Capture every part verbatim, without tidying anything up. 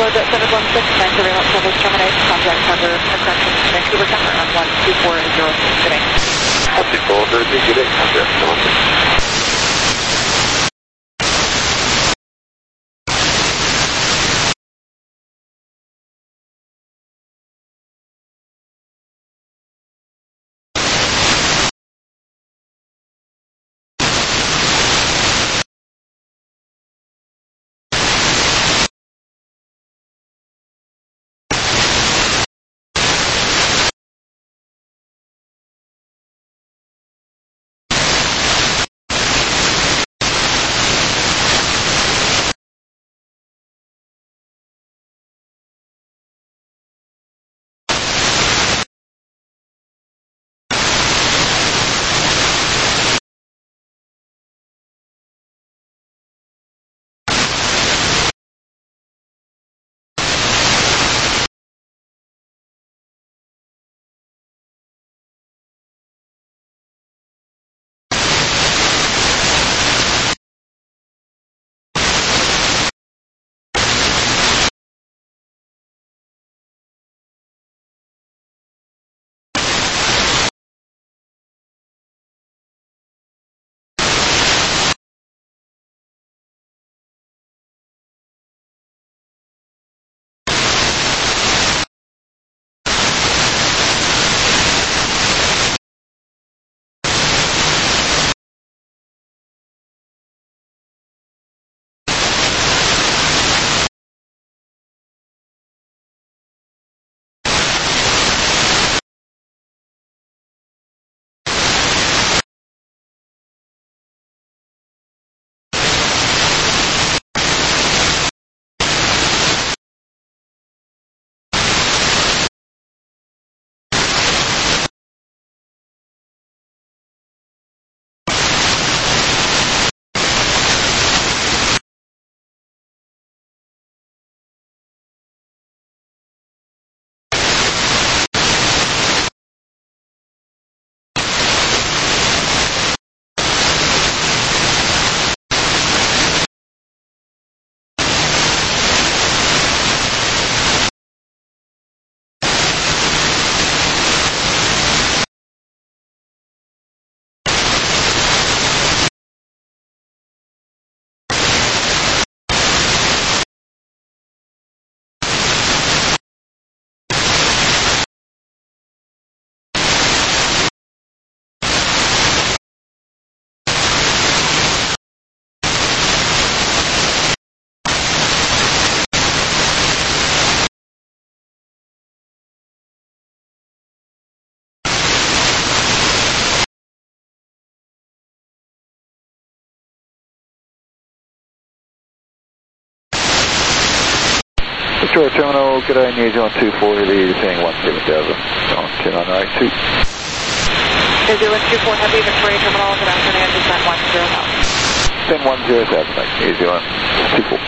Jet seven one six, nine surveillance service termination, contact cover, aircraft in Vancouver Tower on one two four zero six, good day. one two four zero six, good day, contact cover. Detroit Terminal, good day, New Zealand two four, heavy, descending one seven thousand, on ten on right two. New Zealand two four Heavy, Victoria Terminal, good afternoon, descend one zero thousand. ten one zero thousand, New Zealand two four.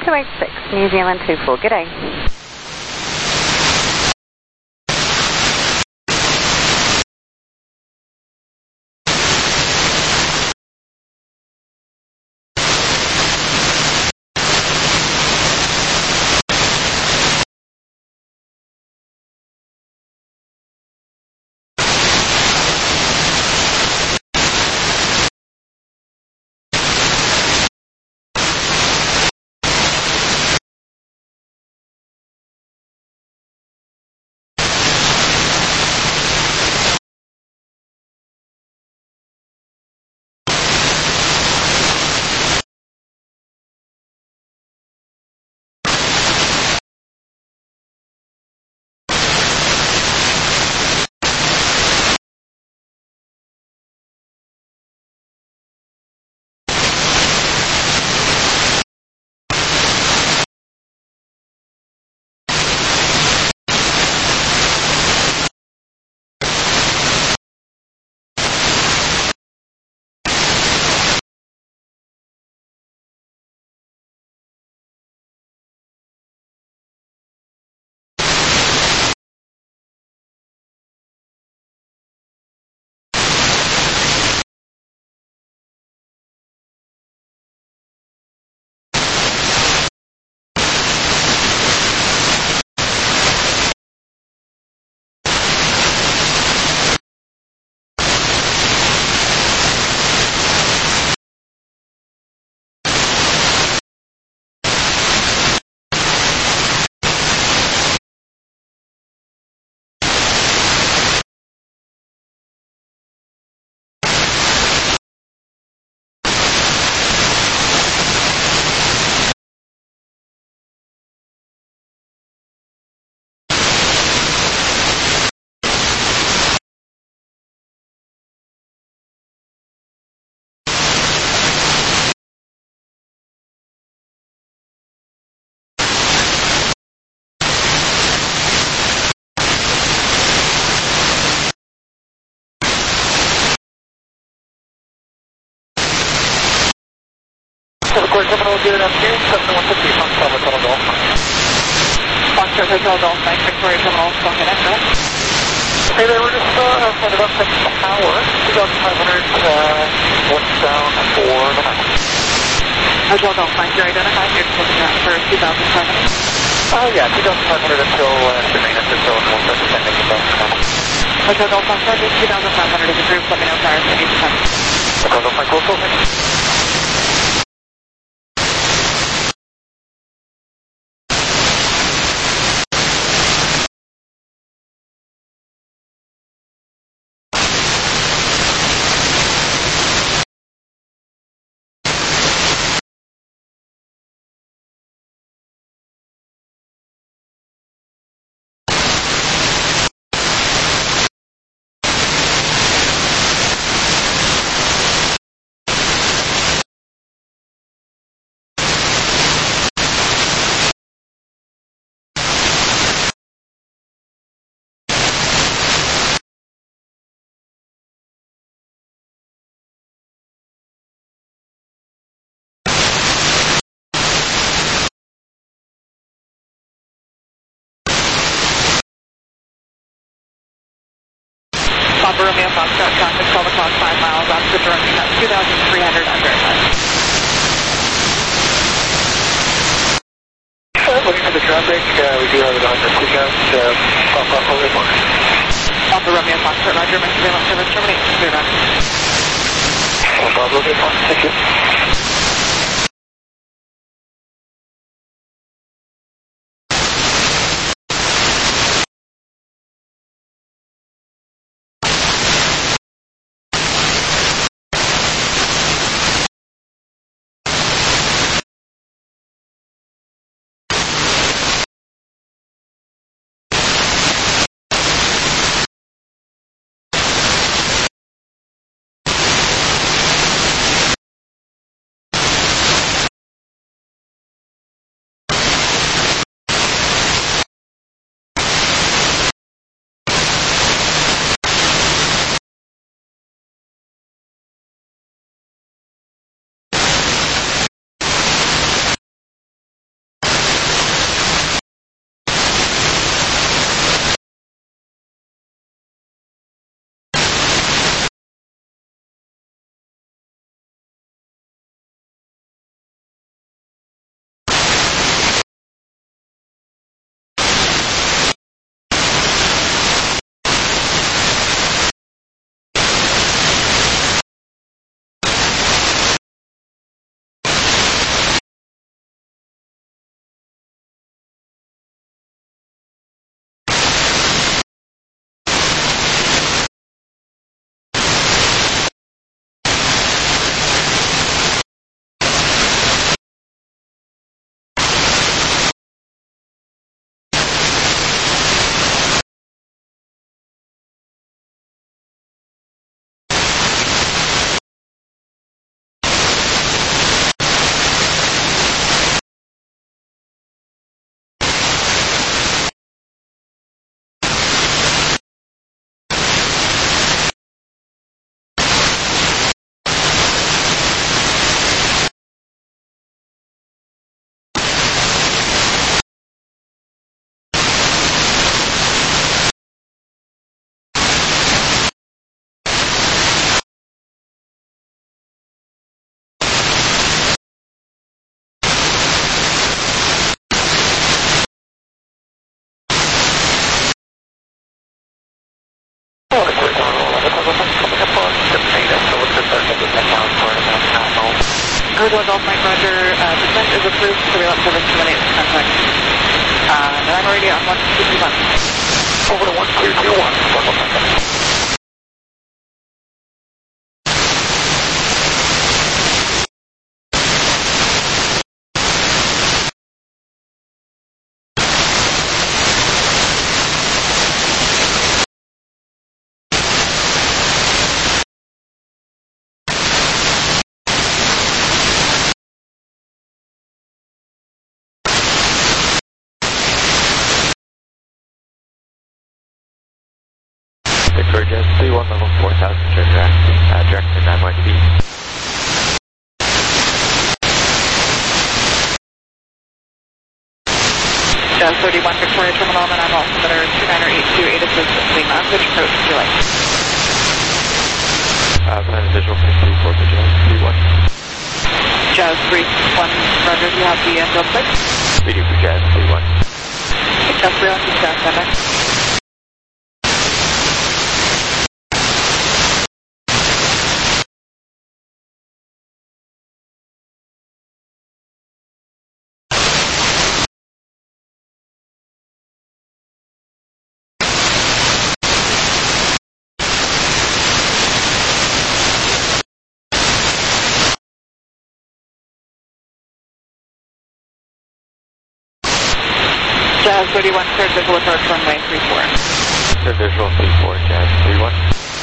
two eight six, New Zealand two four, good day. Court Terminal zero nine two, seven one fifty, Foxtrot Hotel Golf. Foxtrot Hotel Golf, Mike, Victoria Terminal, go ahead, enter. Hey there, we're just uh, outside of Upton Tower, two thousand five hundred, uh, westbound for the night. Hotel Golf, Mike, you're identified, you're looking at for two thousand five hundred. Oh yeah, two thousand five hundred until uh, the main until one start descending above the tunnel. Hotel Golf, Foxtrot, two thousand five hundred is approved, let me know prior to any time. Hotel Golf, Mike, Wilson, thank you. Papa Romeo Foxtrot, traffic twelve o'clock, five miles off the direction at two thousand three hundred under Uh, looking for the traffic, uh, we do have it on the sequence, uh, Papa Romeo Foxtrot. Papa Romeo Foxtrot, Roger, Mister Surveillance Service terminate, clear on. Papa Romeo Foxtrot, thank you. Nicola Golf Mike Roger, uh, descent is approved, surveillance service terminate contact. Uh, Nanaimo radio on one two two one. Over to one two two one. Circle contact. Victoria Jazz three one level four thousand, turn direct, uh, direct to nine one B. Jazz thirty-one Victoria Terminal, and I'm altimeter two nine eight two eight assistant Lima. Which approach would you like? Uh, plan visual for three four for Jazz three one. Jazz three one, Roger, do you have the uh, field click? We do for Jazz three one. Jazz three one, just stand by. Jazz thirty-one, cleared visual approach runway three four. Clear visual three four, Jazz three one.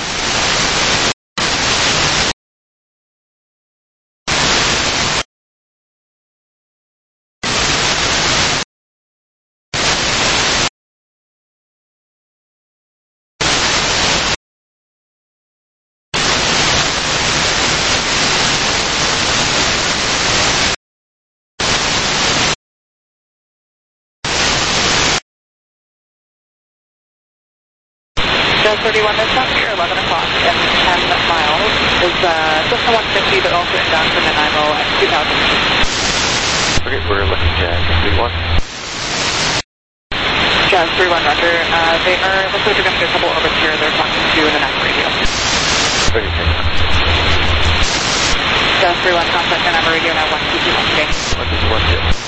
Jazz thirty-one, this time here, eleven o'clock and ten miles is uh, just a one fifty, but also inbound from Nanaimo at two thousand. Okay, we're looking Jazz three one. Jazz three one, Roger. Uh, they are, looks like they're going to do a couple orbits here. They're talking to the Nanaimo radio. Okay, thanks. Jazz three one, contact Nanaimo radio now one two two one. Okay. one two two one, yeah.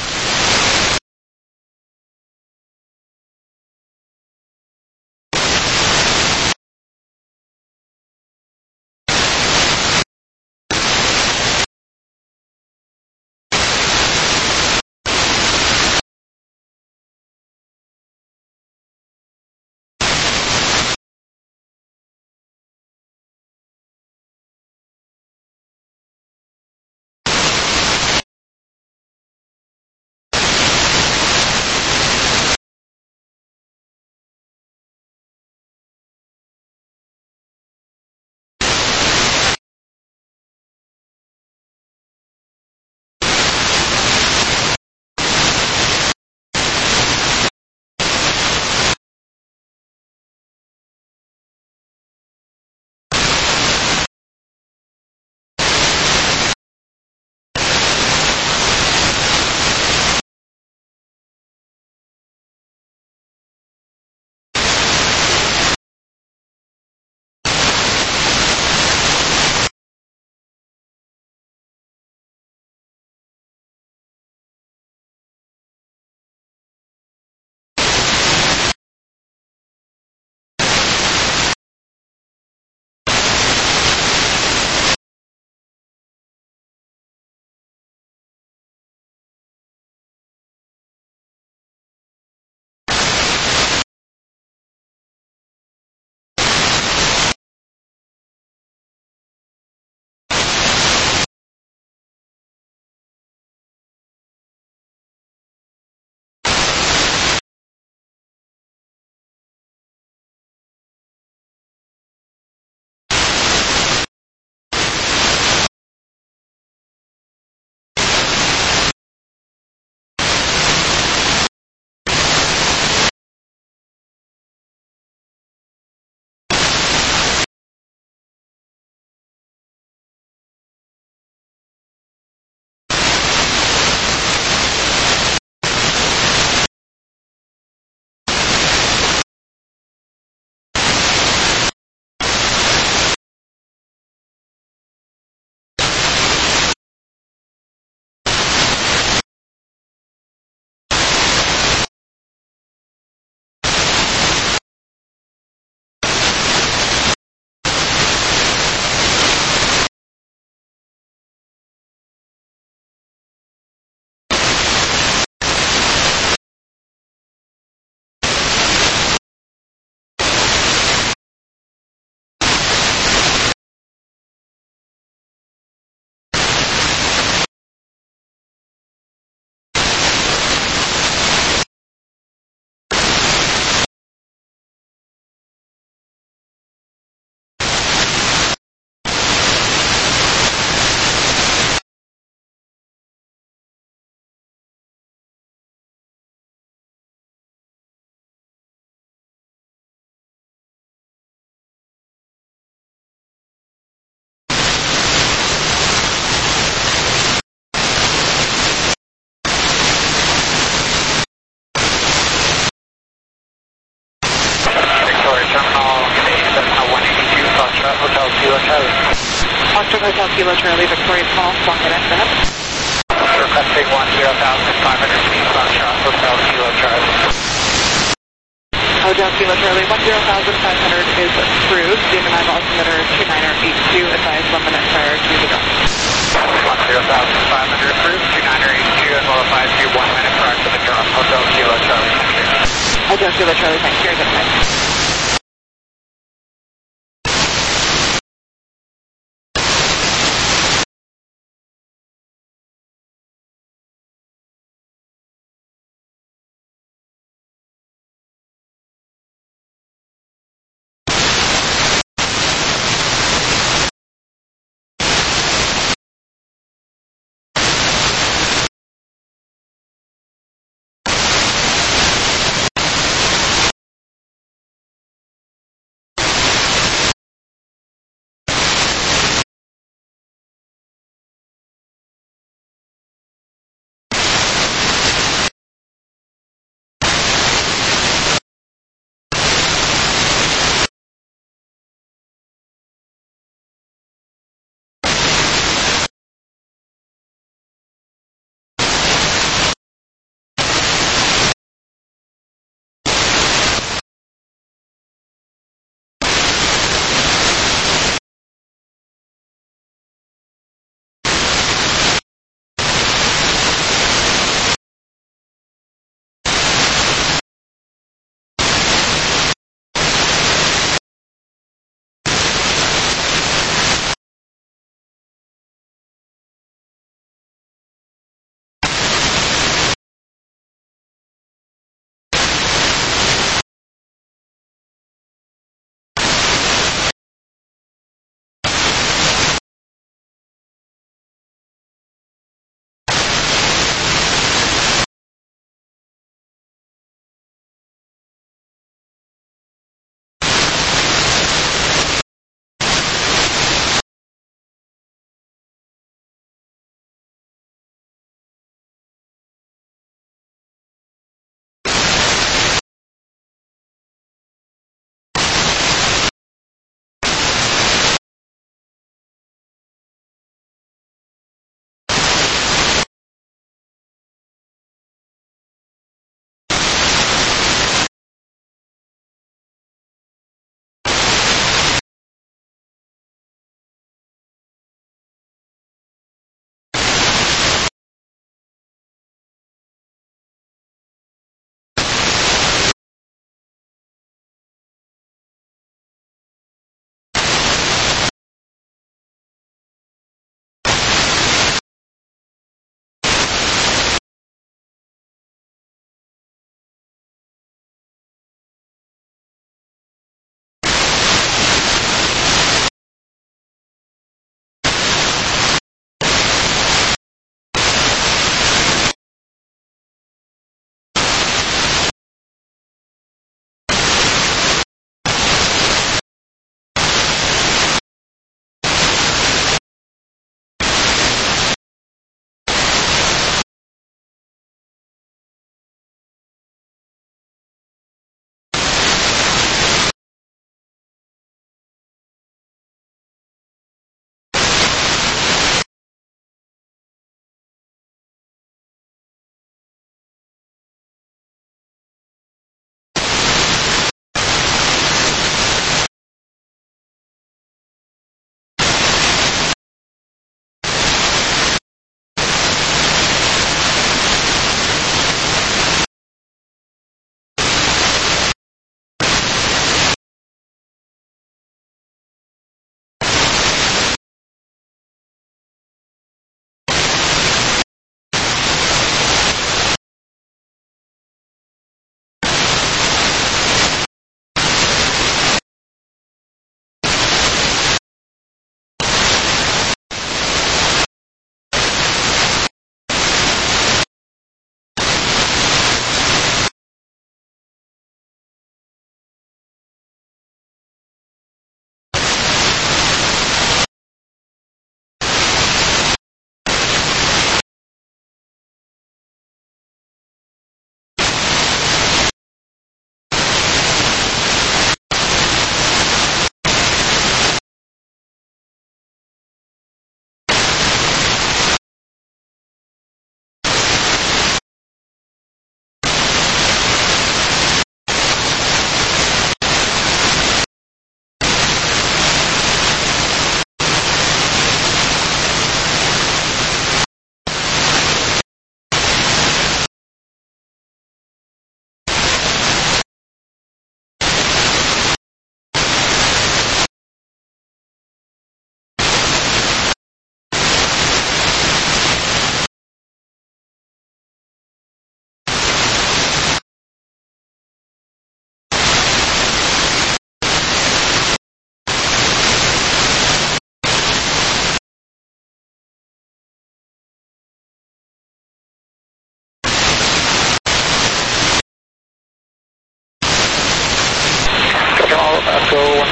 Foxtrot Hotel Kilo Charlie, Victoria Small, Squawk at X ahead. Requesting one zero thousand five hundred feet, Foxtrot Hotel Kilo Charlie. Hotel Kilo Charlie, one zero thousand five hundred is approved. Demon Eyeball altimeter two nine eight two, advised one minute prior to the drop. one zero thousand five hundred approved, two nine eight two, as well advised you one minute prior to the drop. Hotel Kilo Charlie, thank you. Hotel Kilo Charlie, thank you. Good night.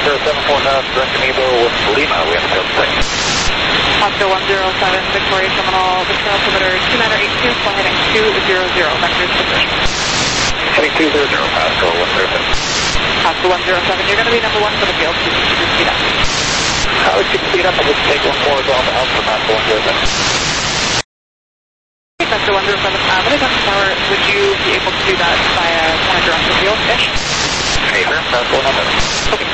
zero seven four thousand, direct Evo with Lima, we have a field six. Oscar one zero seven, Victoria Terminal, Victor altimeter two nine eight two, flight heading two zero zero, vectors position. Heading two zero zero, Pascal one zero seven. Oscar one zero seven, you're going to be number one for the field, so you can speed up. How would you speed up and just take one more off the Alpha Pascal one zero seven? Vector one zero seven, uh, what is on tower, would you be able to do that via kind of direct to field-ish? Hey, sir, Pascal one zero seven. Okay.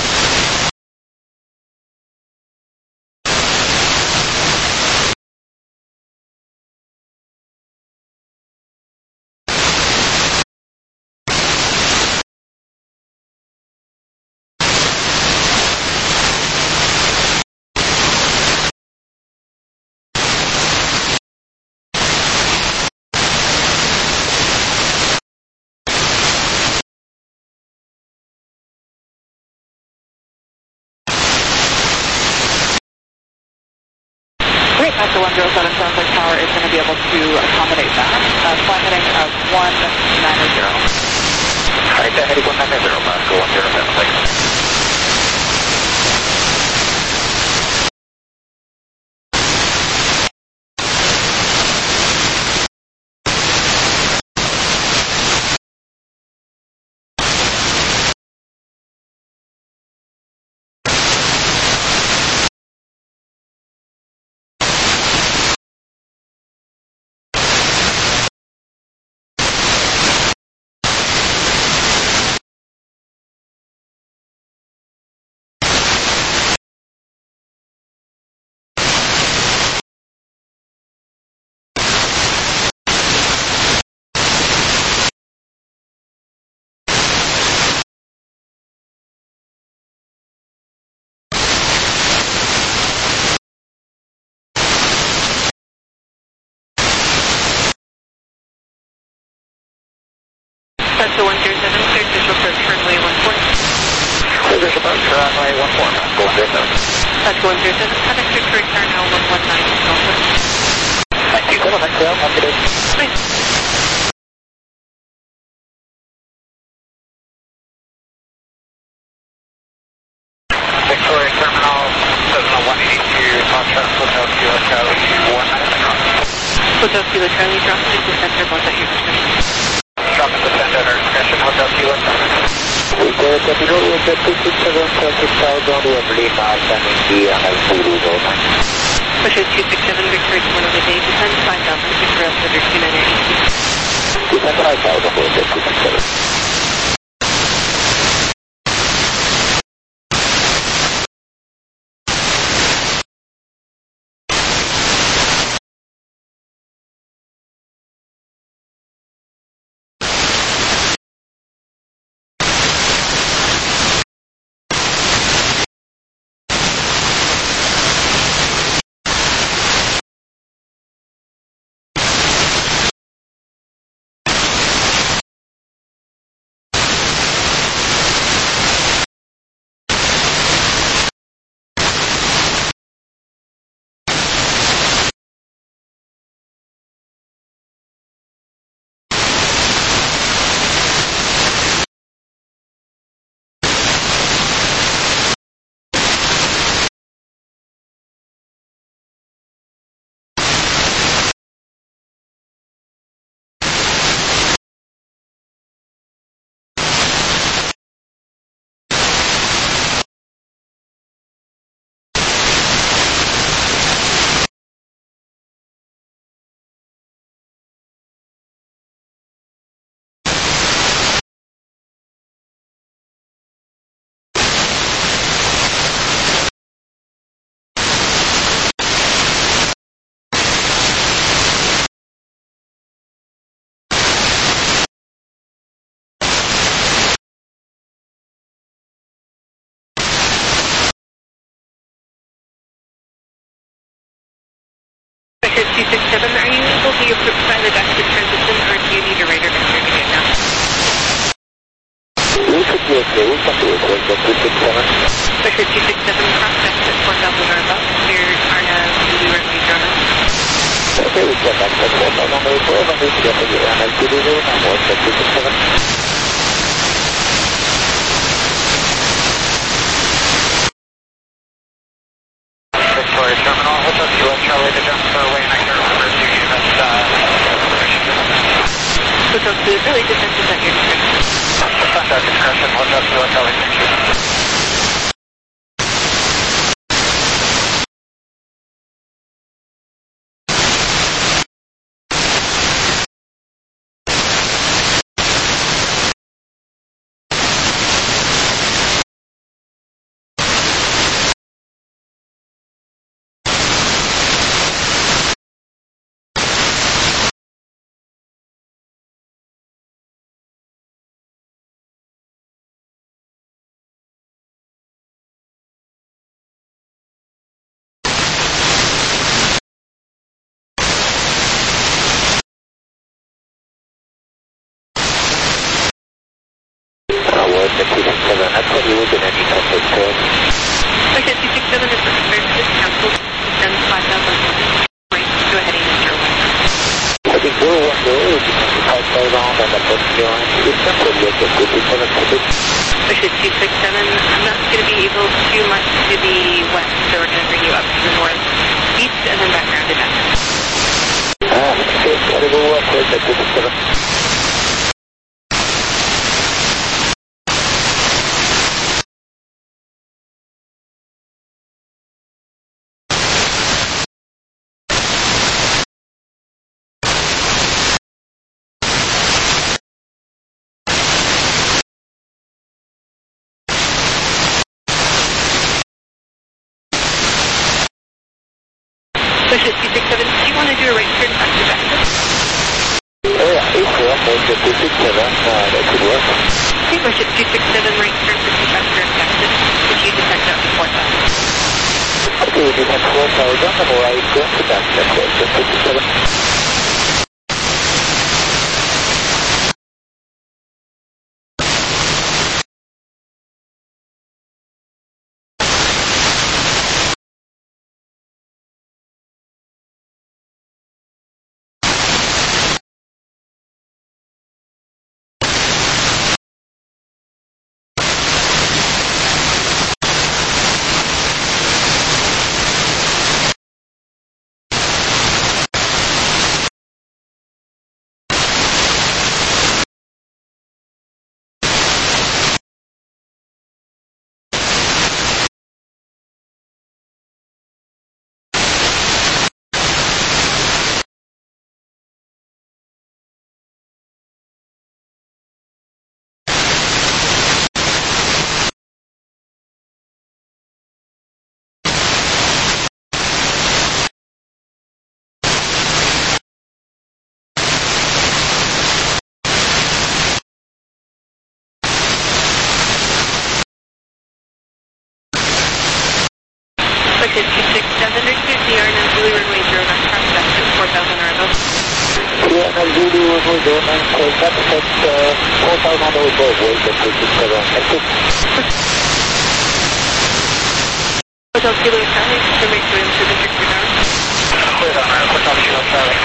Oscar one zero seven, sounds like tower is going to be able to accommodate that. Uh, flight heading of one nine zero. Alright, heading one nine zero, Pascal one zero seven, thanks. Oscar one zero seven, cleared visual approach runway one four. Cleared visual approach runway one four, Pascal one zero seven. Oscar one zero seven, contact to return L one one nine. Thank you, Colonel, thanks, Al. Have a good day. Thanks. Victoria Terminal, seven oh one eight two, contract Hotel Kilo Charlie one nine zero. Hotel Kilo Charlie, drop to the center, about that your discretion. Drop and descend under discretion, Hotel Kilo Charlie. We go to the middle of the two six seven, traffic southbound, we have Lima, standing B on L two, over. Push two six seven, Victoria Terminal, the day, descend five thousand, Victoria altimeter two nine eight two. Descend five thousand, over two six seven. two six seven, are you able to provide a back to transition, or do you need a radar vector to get down? We should be okay, we can do it with the two six seven. Vector two six seven, cross exit four thousand or above, cleared Arna, Zulu Runway German. Okay, we get back to four thousand or twelve, and we get to the Arna, Zulu Runway, two six seven. Hotel Kilo Tower, thank you. two six seven, I thought you were going to need to take care. Okay, two six seven is required to cancel. Send five thousand. Go ahead and use your one. I think we're one door, we can five thousand and the bus line. It's not really a good two six seven. Okay, two six seven, I'm not going to be able too much to the west, so we're going to bring you up to the north, east, and then back around to that. Ah, okay, so we'll work with the two six seven. Push it, two six seven, do you want to do a right turn back to back? Oh yeah, it's work, it's the two six seven, uh, that could work. Okay, push it, two six seven, right turn to back turn Texas, if you descend up to four thousand. Okay, we descend four thousand, and right turn to back Texas, just two six seven. two six seven, repeat the R nine Zulu runway zero nine, cross back to four thousand or above. Yeah, no, Zulu runway zero nine, cross back at uh, four thousand or above, wait, the two six seven, thank you. Hotel Kilo Charlie, to make room to the Victor Tower. Clear on our Hotel Kilo Charlie.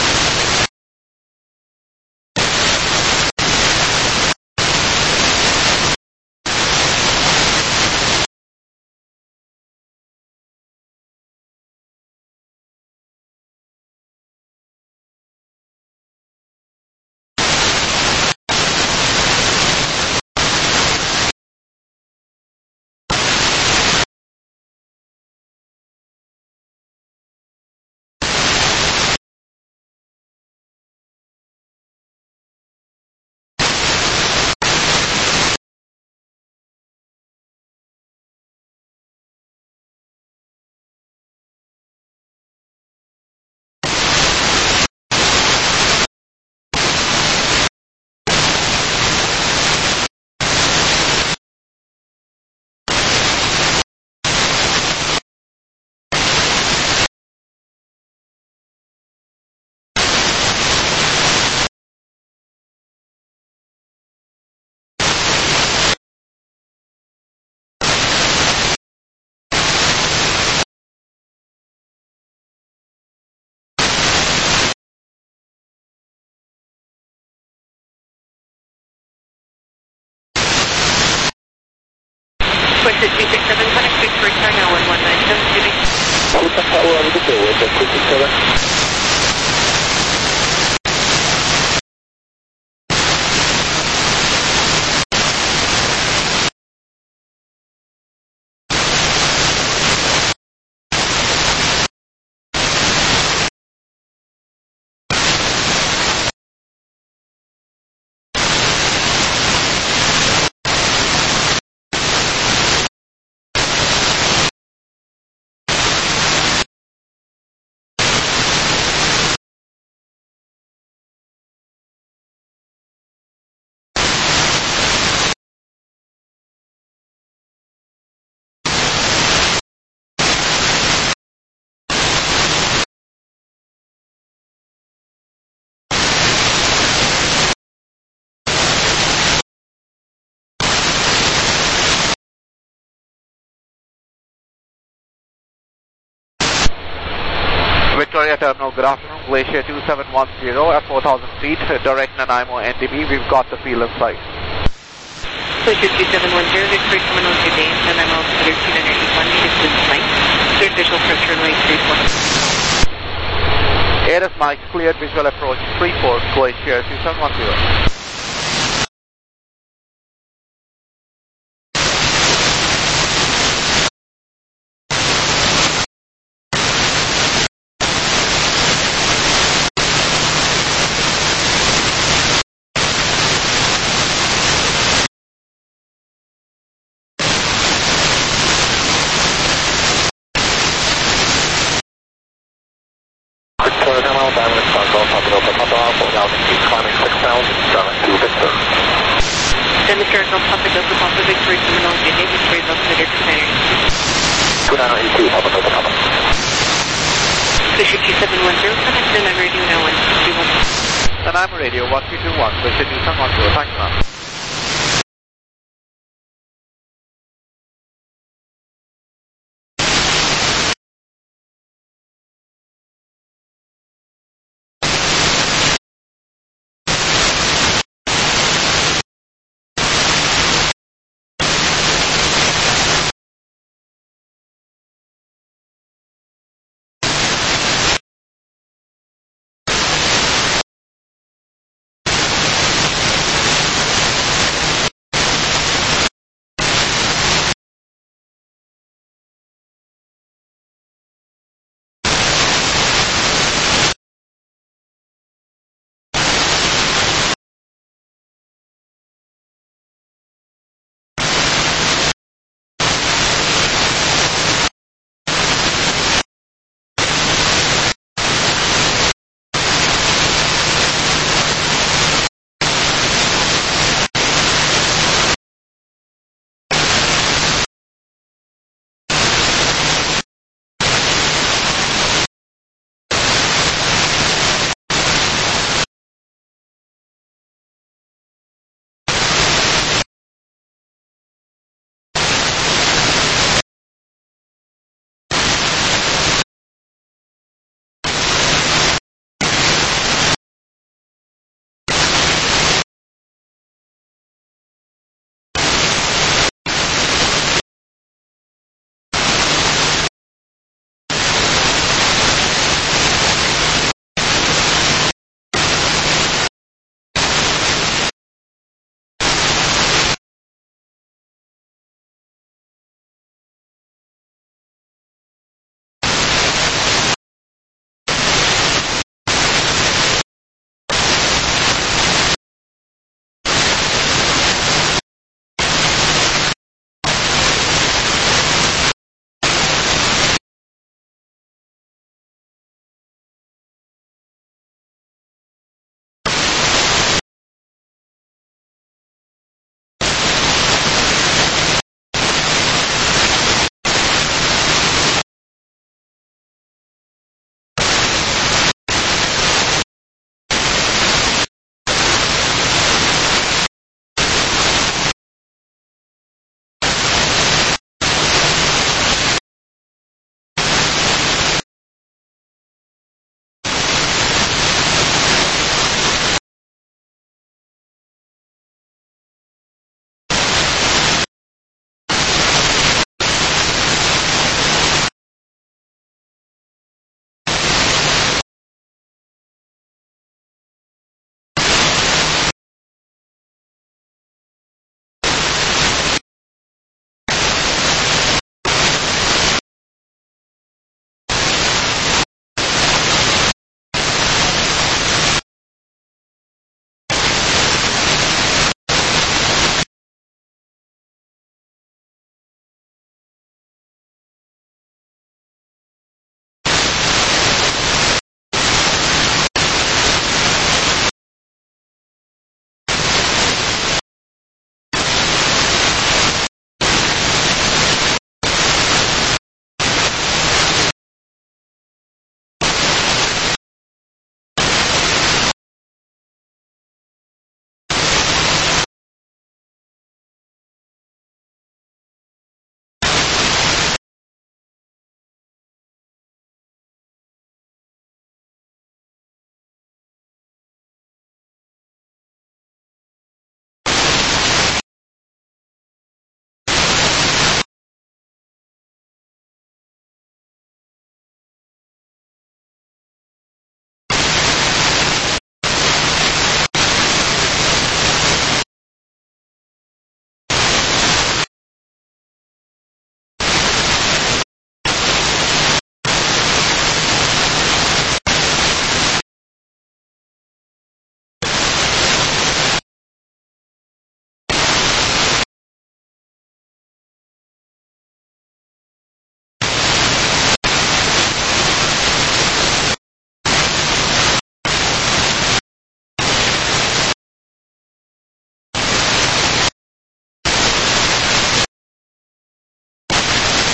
Push it, two six seven, connect Victor Tower now, one one nine seven, Judy. Hotel Tower, I'm good, wait, the two six seven. Victoria Terminal, good afternoon. Glacier two seven one zero at four thousand feet, direct Nanaimo N D B. We've got the field in sight. Glacier two seven one zero, Victoria Terminal, good day. Nanaimo altimeter two nine eight one, native to flight. Cleared visual approach runway three four. Air is Mike, cleared visual approach three four, Glacier two seven one zero. Victoria Terminal, Diamond Cargo, Papa Delta Papa, four thousand feet, climbing six thousand, seven to Victor. Diamond Cargo, Papa Delta Papa, Victoria Terminal, good day. Victoria altimeter two nine eight two. two nine eight two, Papa Delta Papa. Glacier two seven one zero, connect to Nanaimo Radio now one two two one. Nanaimo Radio one two two one, Glacier two seven one zero. Thank you, ma'am.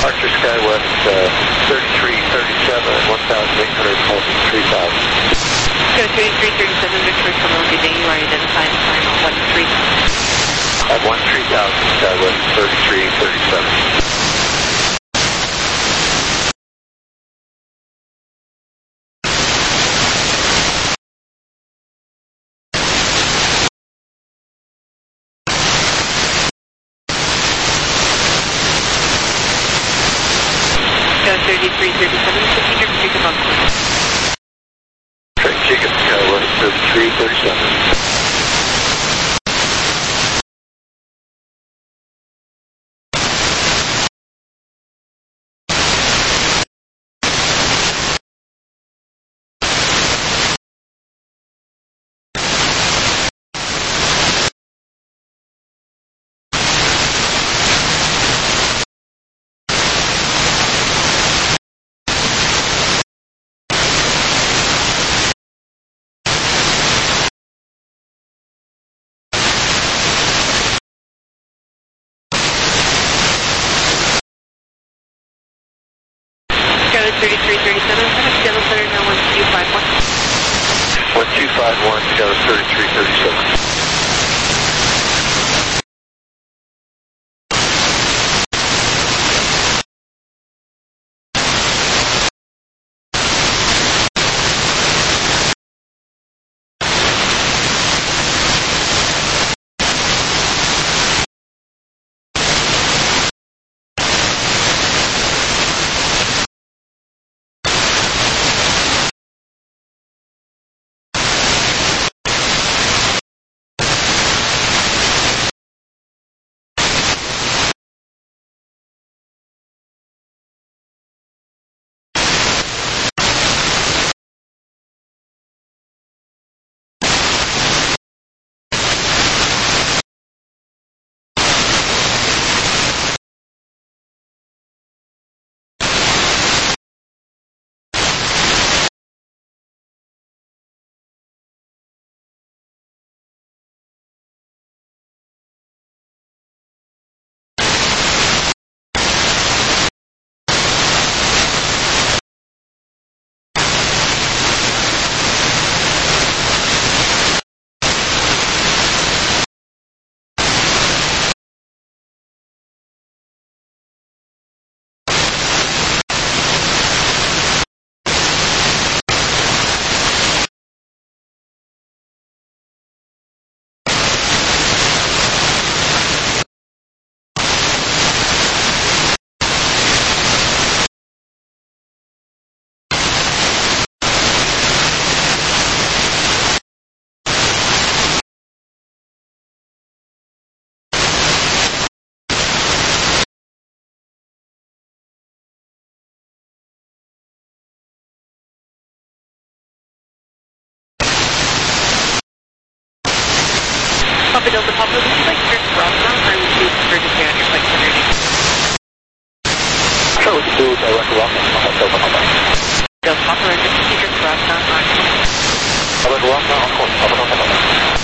Archer Skywest, uh, thirty-three thirty-seven, one thousand eight hundred forty-three thousand. Go thirty-three thirty-seven, Victory Terminal, good day. You are identified as final one three thousand. At one three thousand, Skywest, thirty-three thirty-seven. thirty-three thirty-seven, procedure for Jacob on course. Train Jacob, Skywest, thirty-three thirty-seven. thirty-three thirty-seven, Seattle Center, now one two five one. one two five one, Seattle thirty-three thirty-seven. Papa Delta Papa, would you like to turn to Rockmount, or would you prefer to stay on your flight underneath? Sure, we can do direct Rockmount, Delta Papa. Delta Papa, and this procedure for Rockmount, on course. Direct Rockmount, on course, Papa Delta Papa.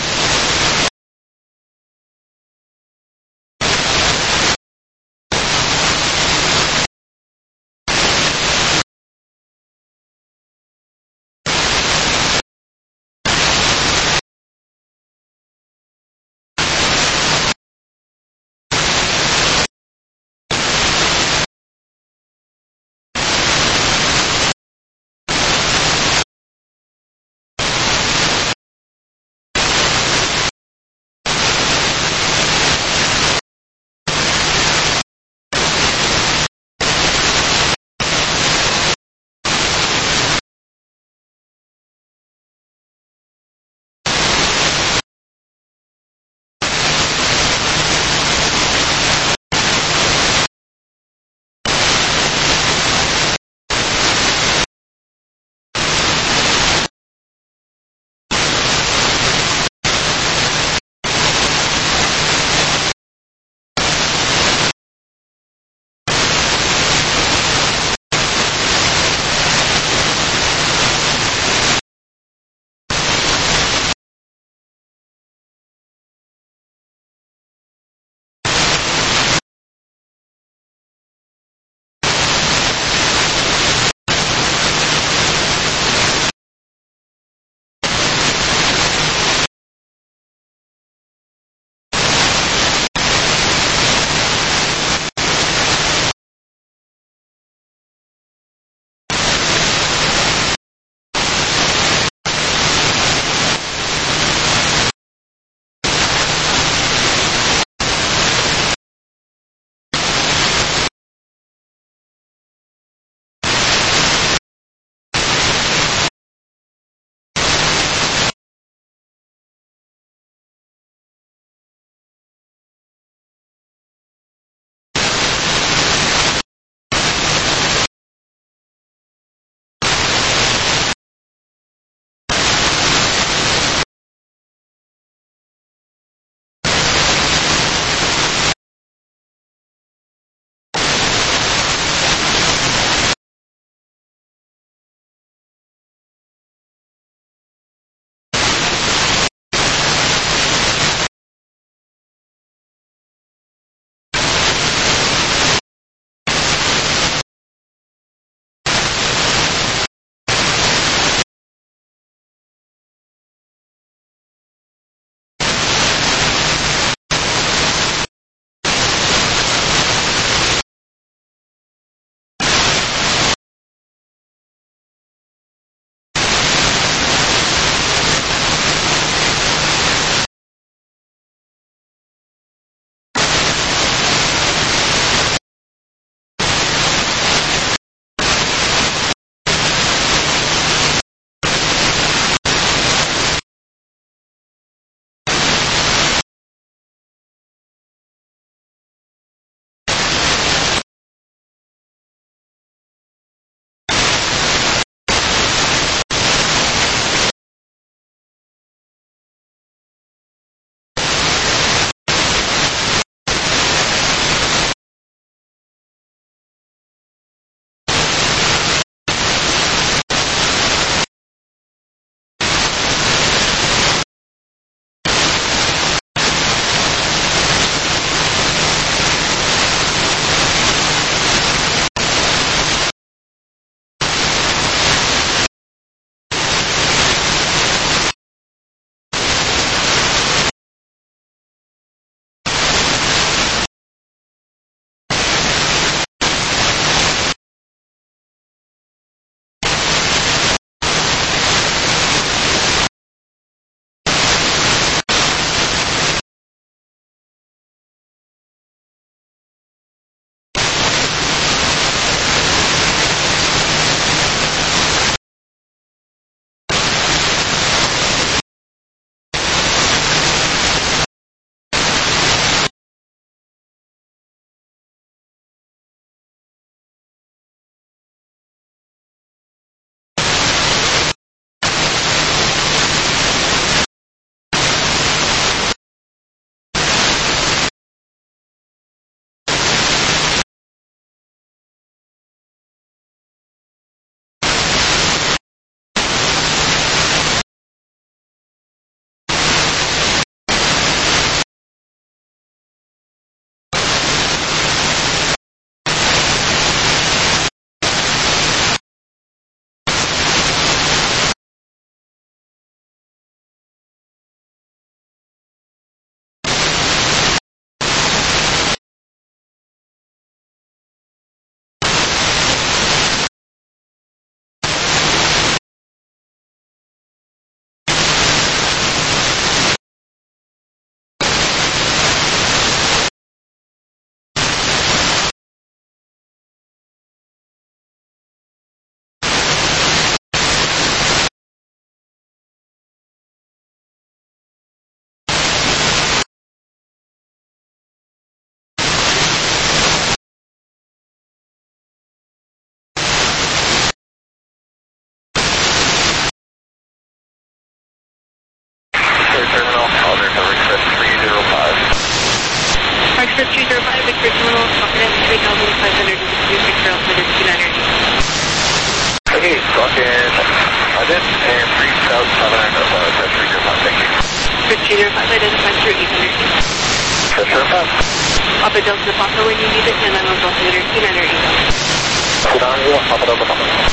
Junior five, identified through eight hundred feet. Fisher five. Papa Delta Papa when you need it, and I'm on Delta thirteen under eight hundred. Sit on you, Papa Delta Papa.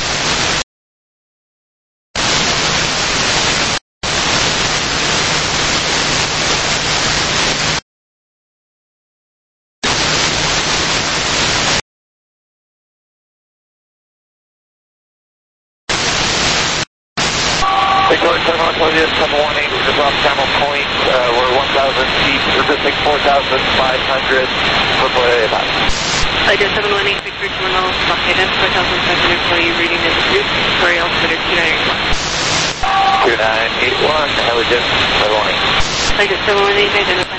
Victoria seven one seven, seven one eight, we're just off Camel Point, uh, we're one thousand feet, we're just like four thousand five hundred, purple area back. Idea seven one eight, Victoria Terminal, located four thousand five hundred for you, reading as a group, Victoria altimeter two nine eight one. two nine eight one, intelligence seven one eight. Idea seven one eight, identified.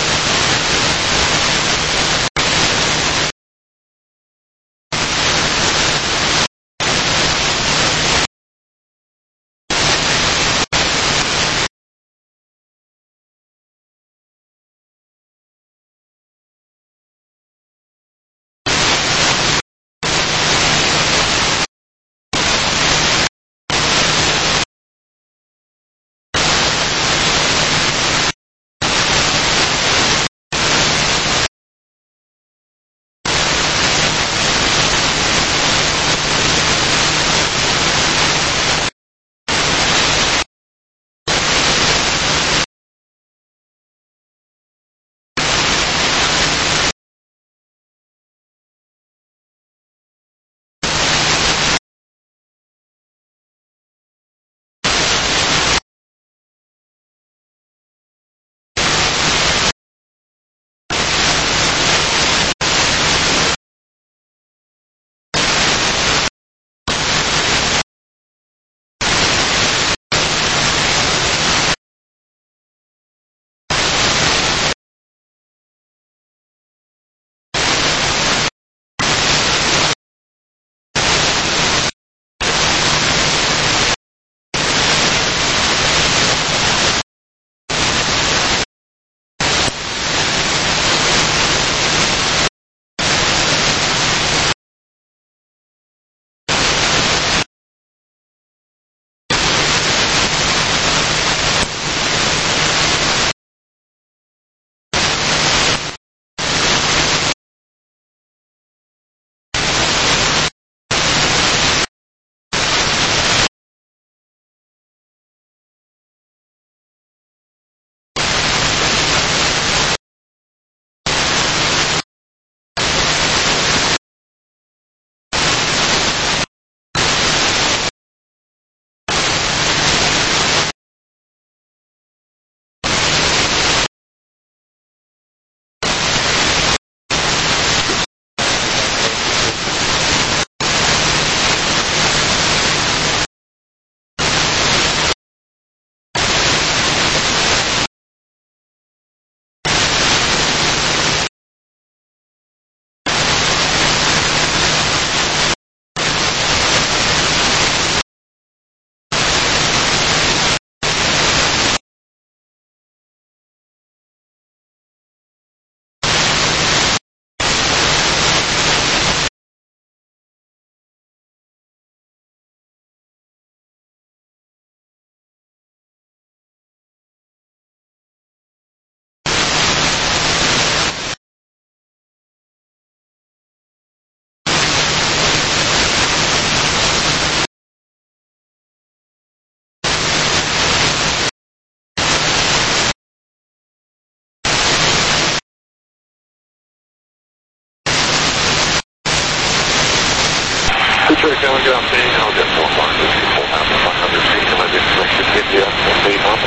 Detroit, can we get up there? I'll get four thousand five hundred feet, and I just directed to India, one feet up.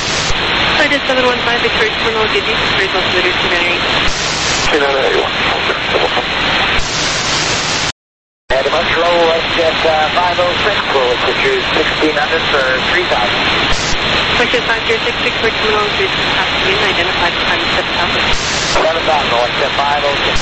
Idea seven one five, Victoria Terminal, Giddy, Victoria altimeter two nine eight. two nine eight one, and a bunch low, let's get uh, five oh six, we'll choose sixteen hundred for three thousand. Question five zero six, Victoria Terminal, Giddy, Pasadena, identified time seven thousand. seven thousand, let's get five oh six.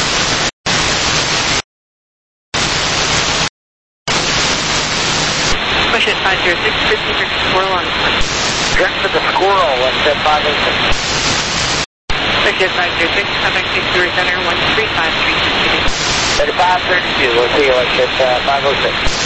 Question five zero six, fifty for Squirrel on point. Direct to the Squirrel, let's get five oh six. Question five zero six, contact six zero center, one three five three two two. thirty-five thirty-two, we'll see you, let's get uh, five oh six.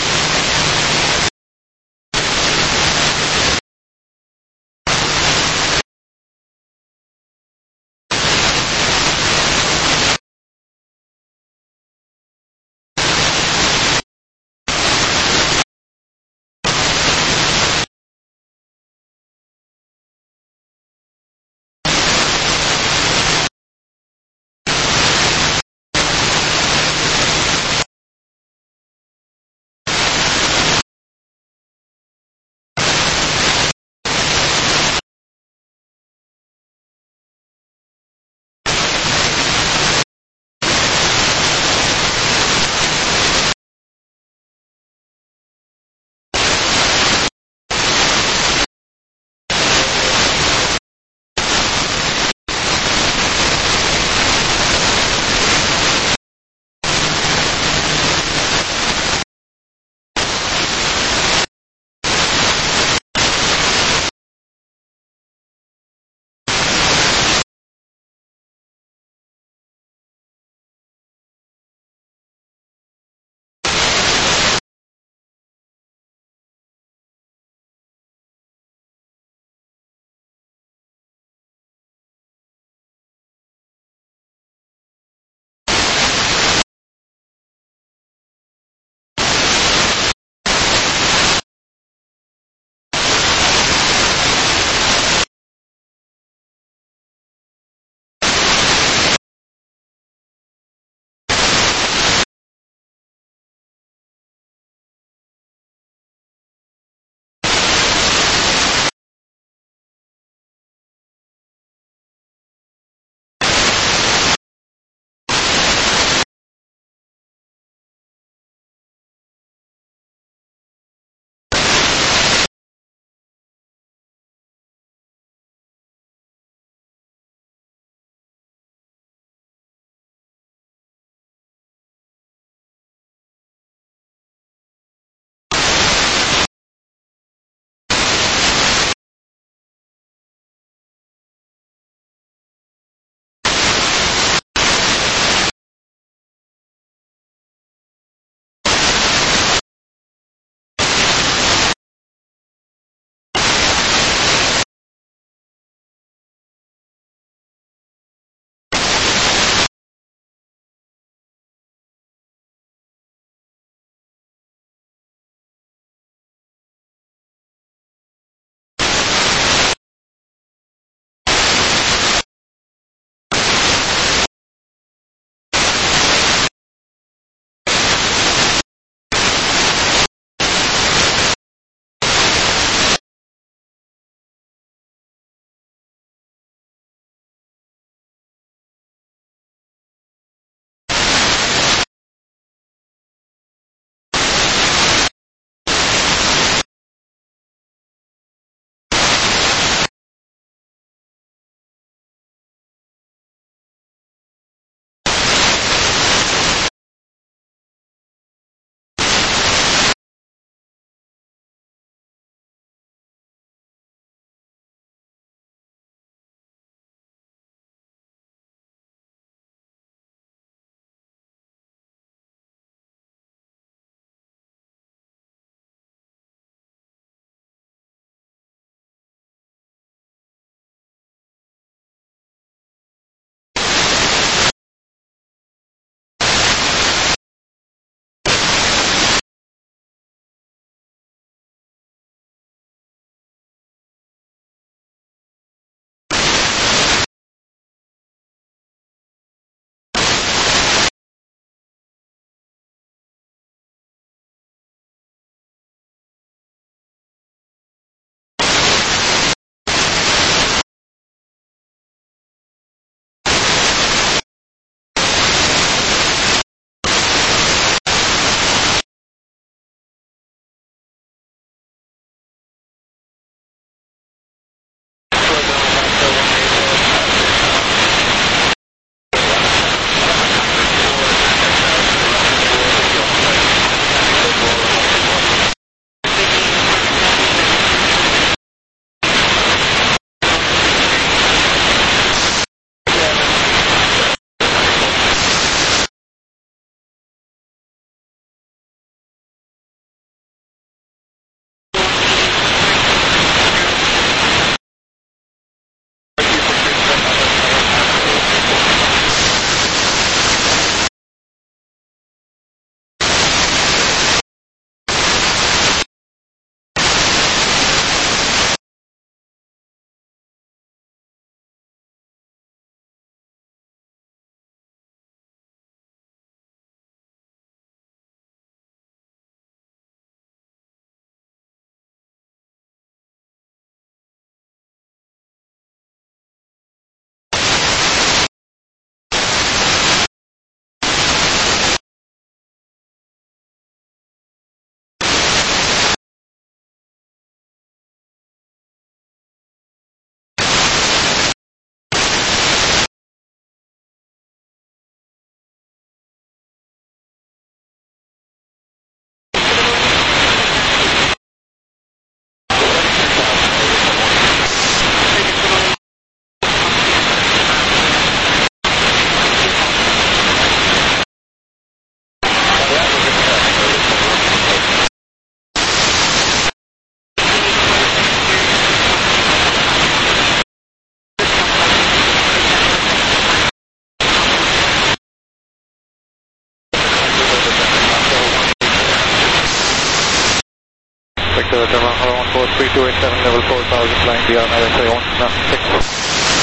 Victor, Toronto one four three two eight seven, level four thousand, flying beyond R S I one six.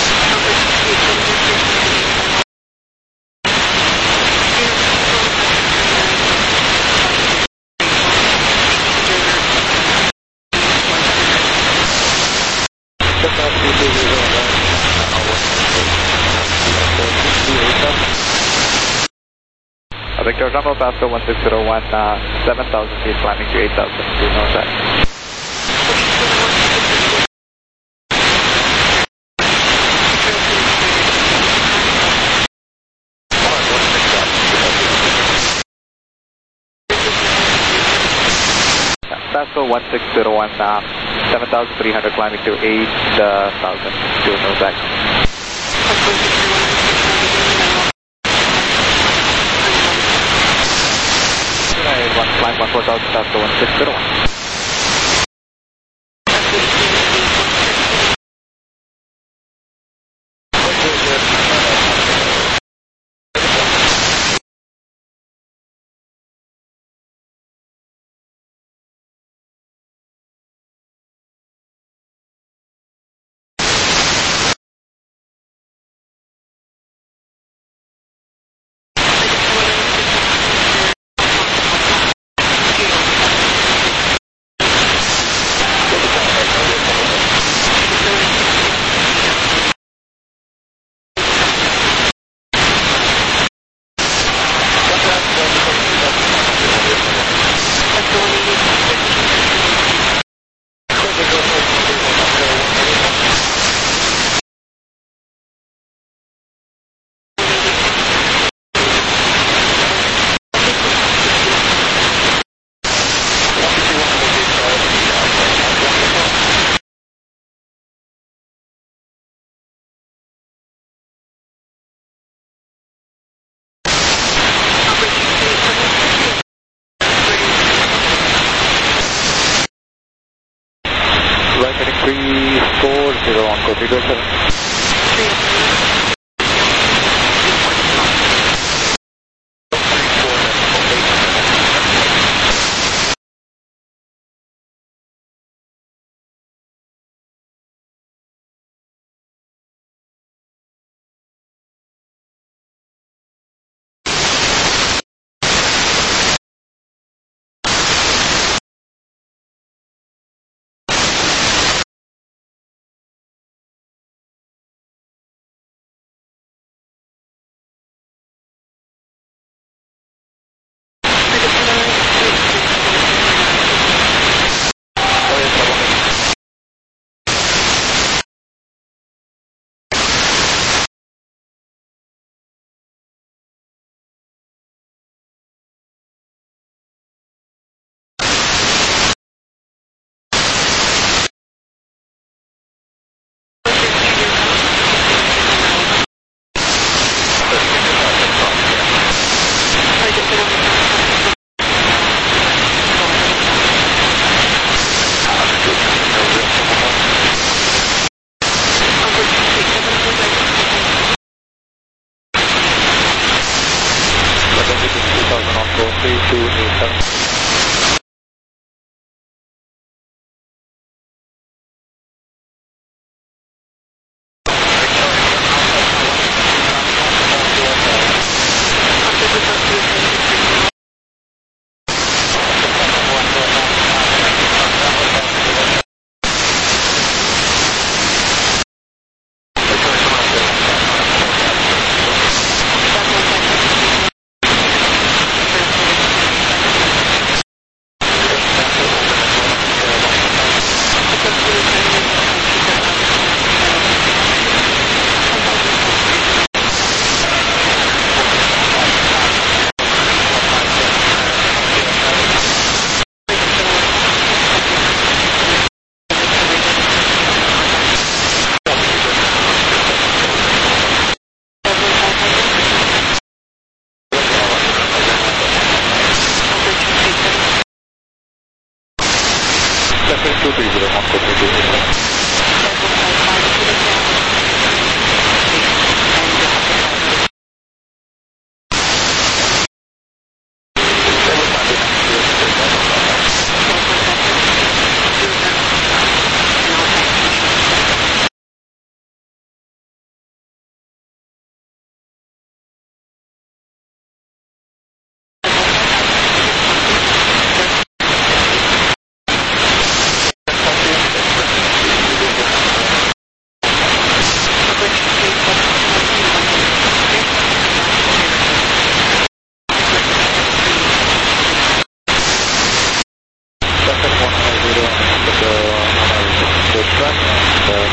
Victor, Bravo, Pasco one six zero one, uh, seven thousand feet, climbing to eight thousand, do you know that? Pasco one six zero one, uh, seven thousand three hundred, climbing to eight thousand, do you know that? One climb one four thousand, Pasco one six zero one. three four zero one, code three two seven.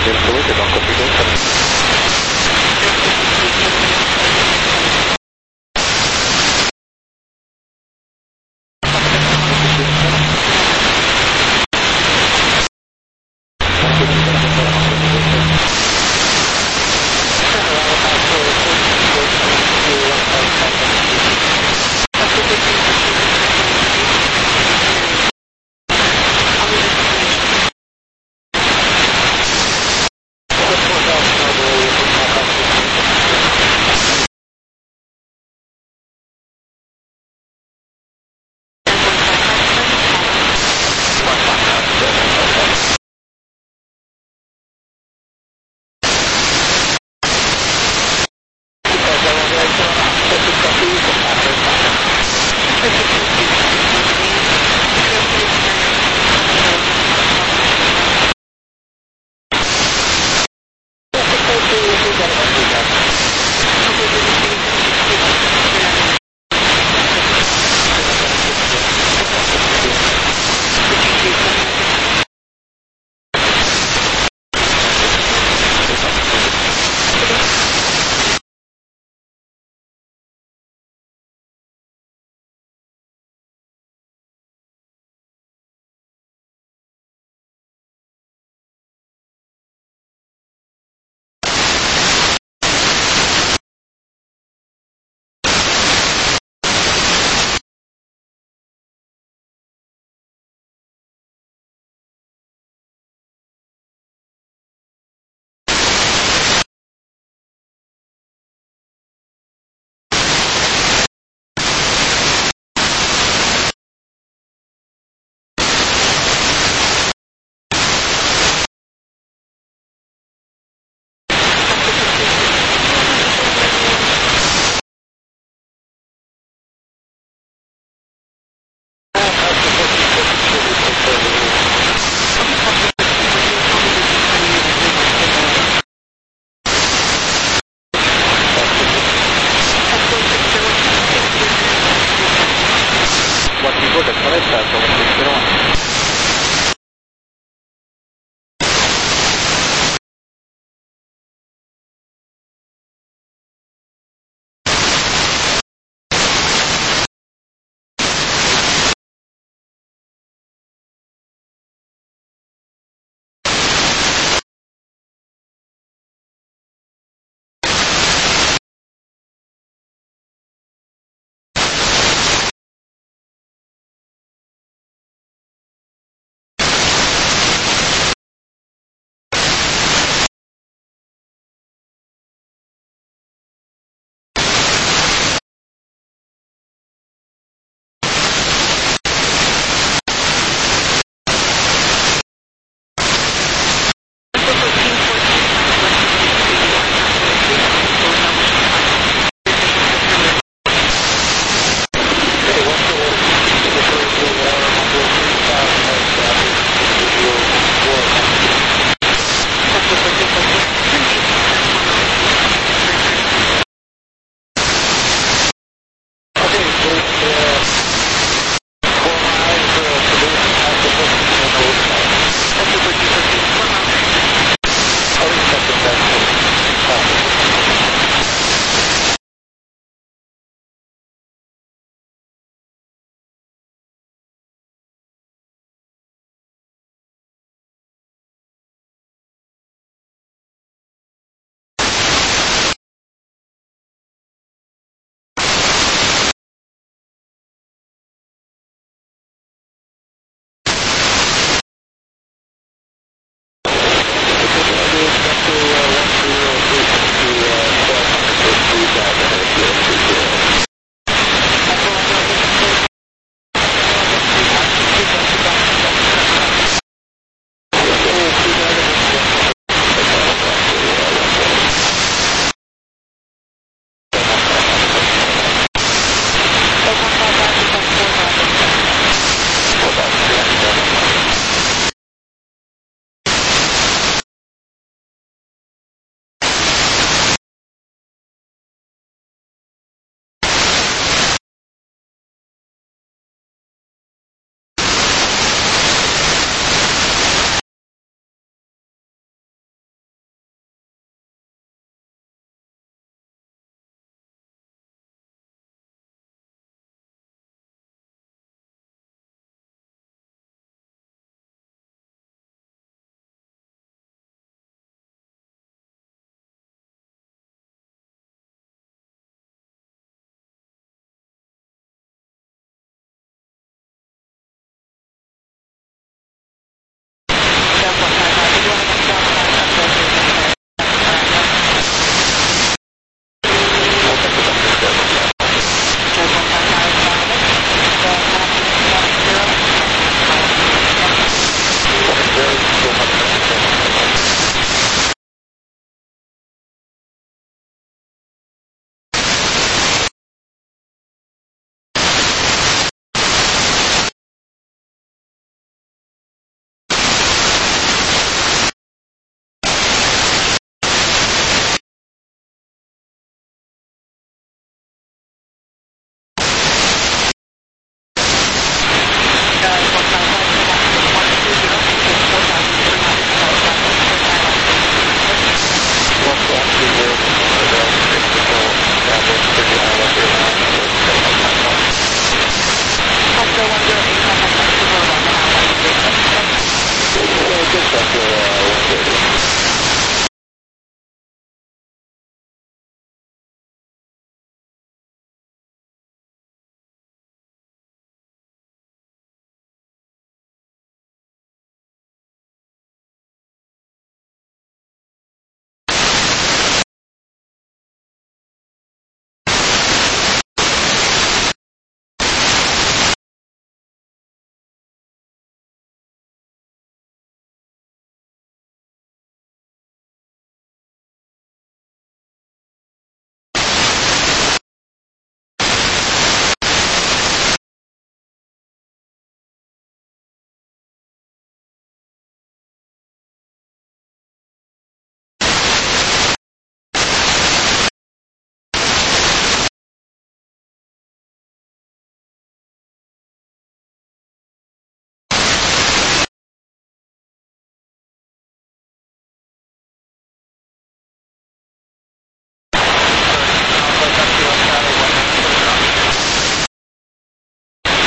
Absolutely, don't copy Delta.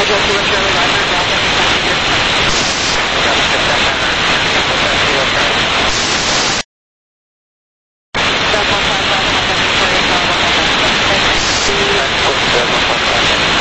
Hotel Kilo Charlie Roger, ground up passenger. South one five five, contact Victoria, South one five five.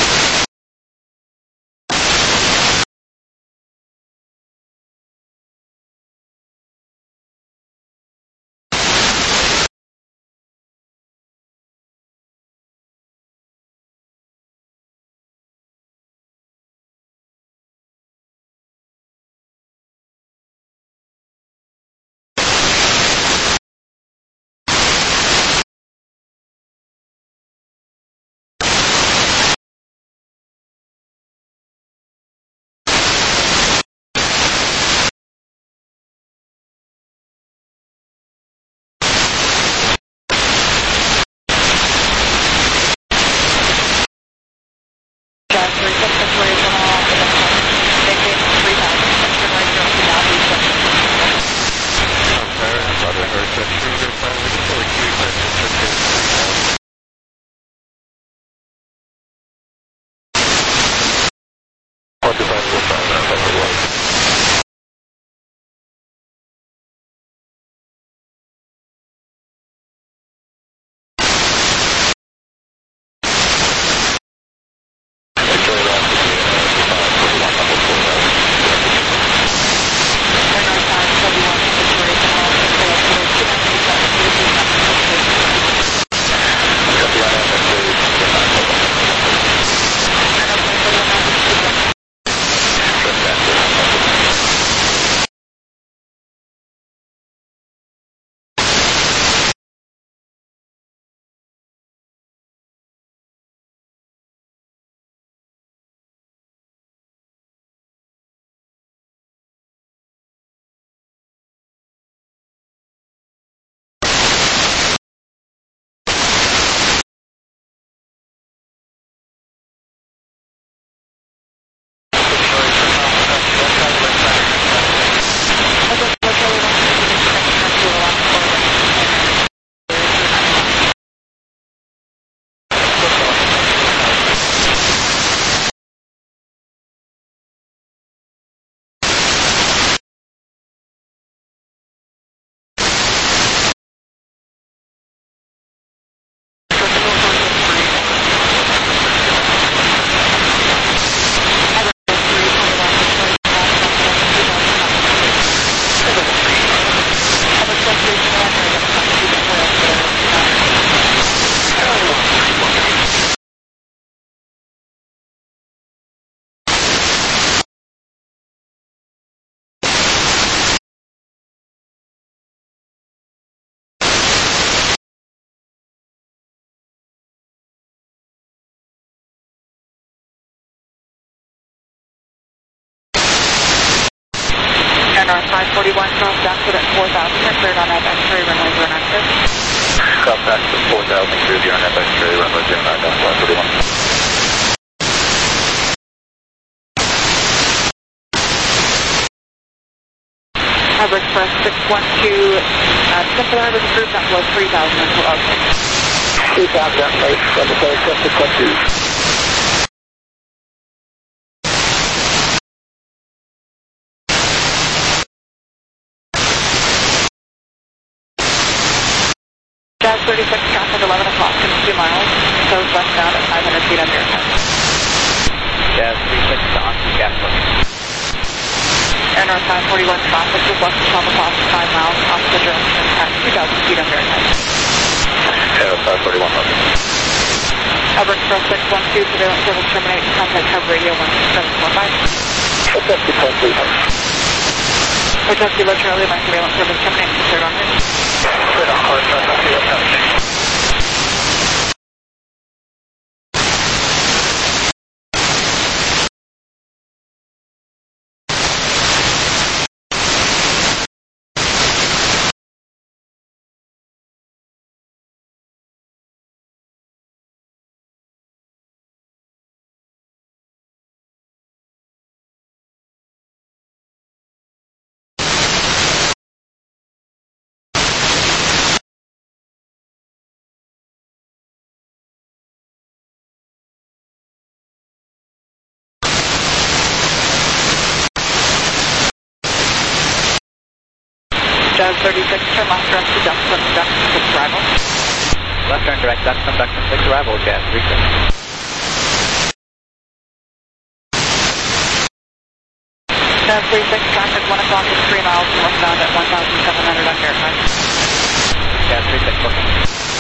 five forty-one, cross Dockwood at four thousand, are cleared on F X-ray, runway zero nine six. Cross Dockwood four thousand, cleared on F X-ray, runway zero nine six, five forty-one. Harbor Express six one two, uh, Central Harbor Group, that was three thousand until August. three thousand, that place, Harbor Express six one two. Jazz thirty-six, traffic eleven o'clock, two miles, goes westbound at five hundred feet under your head. Jazz thirty-six, on to Gaston. Air North five forty-one, traffic is west of twelve o'clock, five miles, opposite direction, at two thousand feet under your head. Air North five forty-one, Harbor Express six one two, surveillance service terminate, contact Hub Radio one six seven four five. Hotel six one two. Hotel Kilo Charlie, my surveillance service terminate, cleared on ridge. Cleared on ridge. Jazz thirty-six, turn left direct to Duxton, Duxton six arrival. Left turn direct, Duxton, Duxton six arrival, Jazz thirty-six. Jazz thirty-six, traffic one o'clock and three miles northbound at one thousand seven hundred on verified. Jazz thirty-six, booking.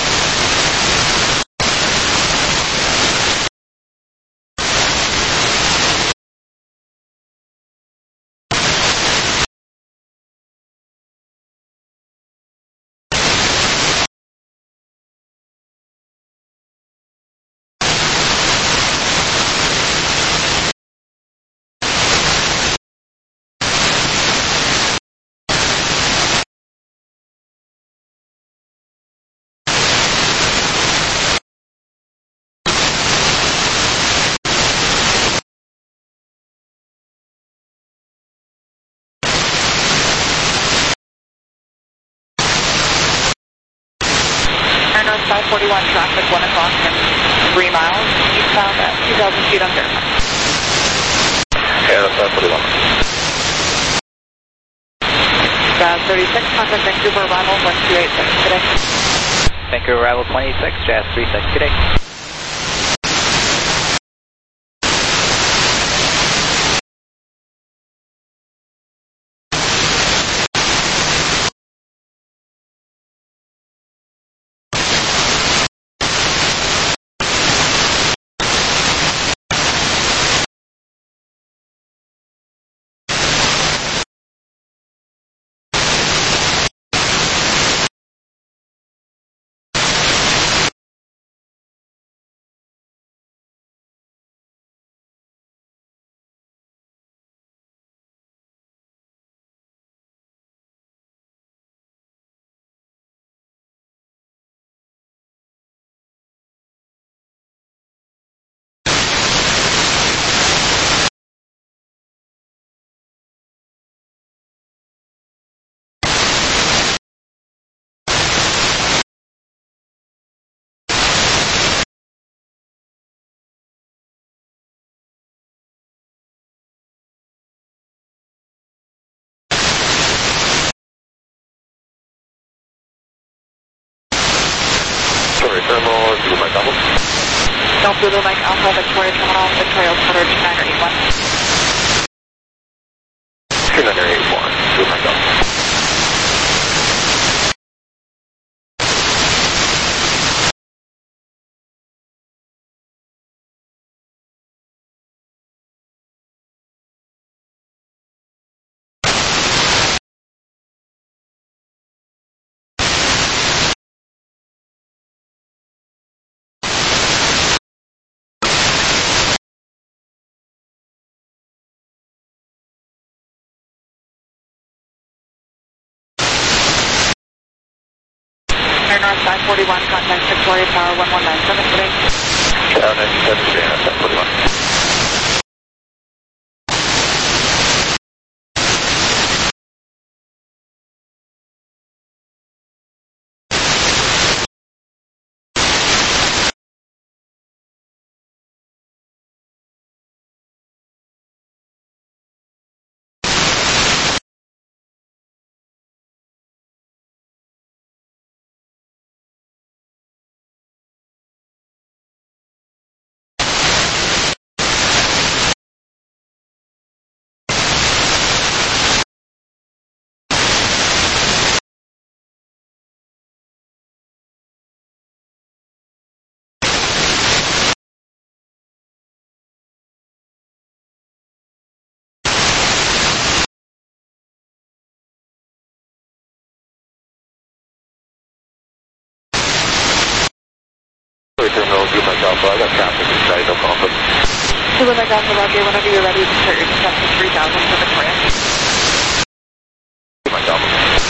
five forty-one traffic, one o'clock and three miles, eastbound at two thousand feet on verified. Yeah, that's five forty-one. Jazz thirty-six, contact Vancouver arrival one two eight six today. Vancouver arrival twenty-six, Jazz thirty-six, good day. Sorry, terminal, Zulu Mike Alpha. Don't Zulu Mike Alpha, Victoria Terminal, Victoria Coverage nine eight one. two nine eight one, Zulu Mike Alpha. Air North five forty-one, contact Victoria Tower one one nine seven today. Tower nine seven three, five forty-one. Terminal, Zulu Mike Alpha, I got traffic inside, no conflict. Zulu Mike Alpha, Roger, whenever you're ready, you can start your descent to three thousand for Victoria. Zulu Mike Alpha.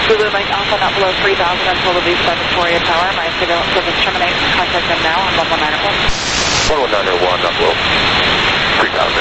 Zulu Mike Alpha, not below three thousand until released by Victoria Tower. My surveillance service terminates. Contact them now on one one nine one. one one nine one, not below three thousand.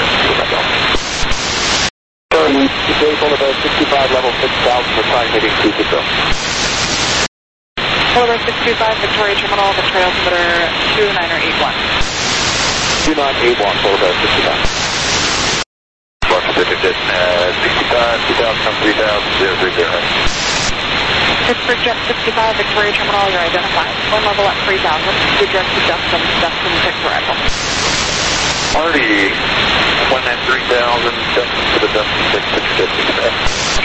Charlie, today Boulevard sixty-five, level six thousand, for time hitting two six zero. Boulevard six two five, Victoria Terminal, the trail altimeter two nine eight one. two nine eight one, Boulevard sixty-five. Fox Pacific, uh, sixty-five, two thousand, three thousand, zero three zero. Pittsburgh Jet sixty-five, Victoria Terminal, you're identified. One level at three thousand. Two direct to Dustin, Dustin six arrival. Marty, one at three thousand, Dustin to the Dustin six, six fifty.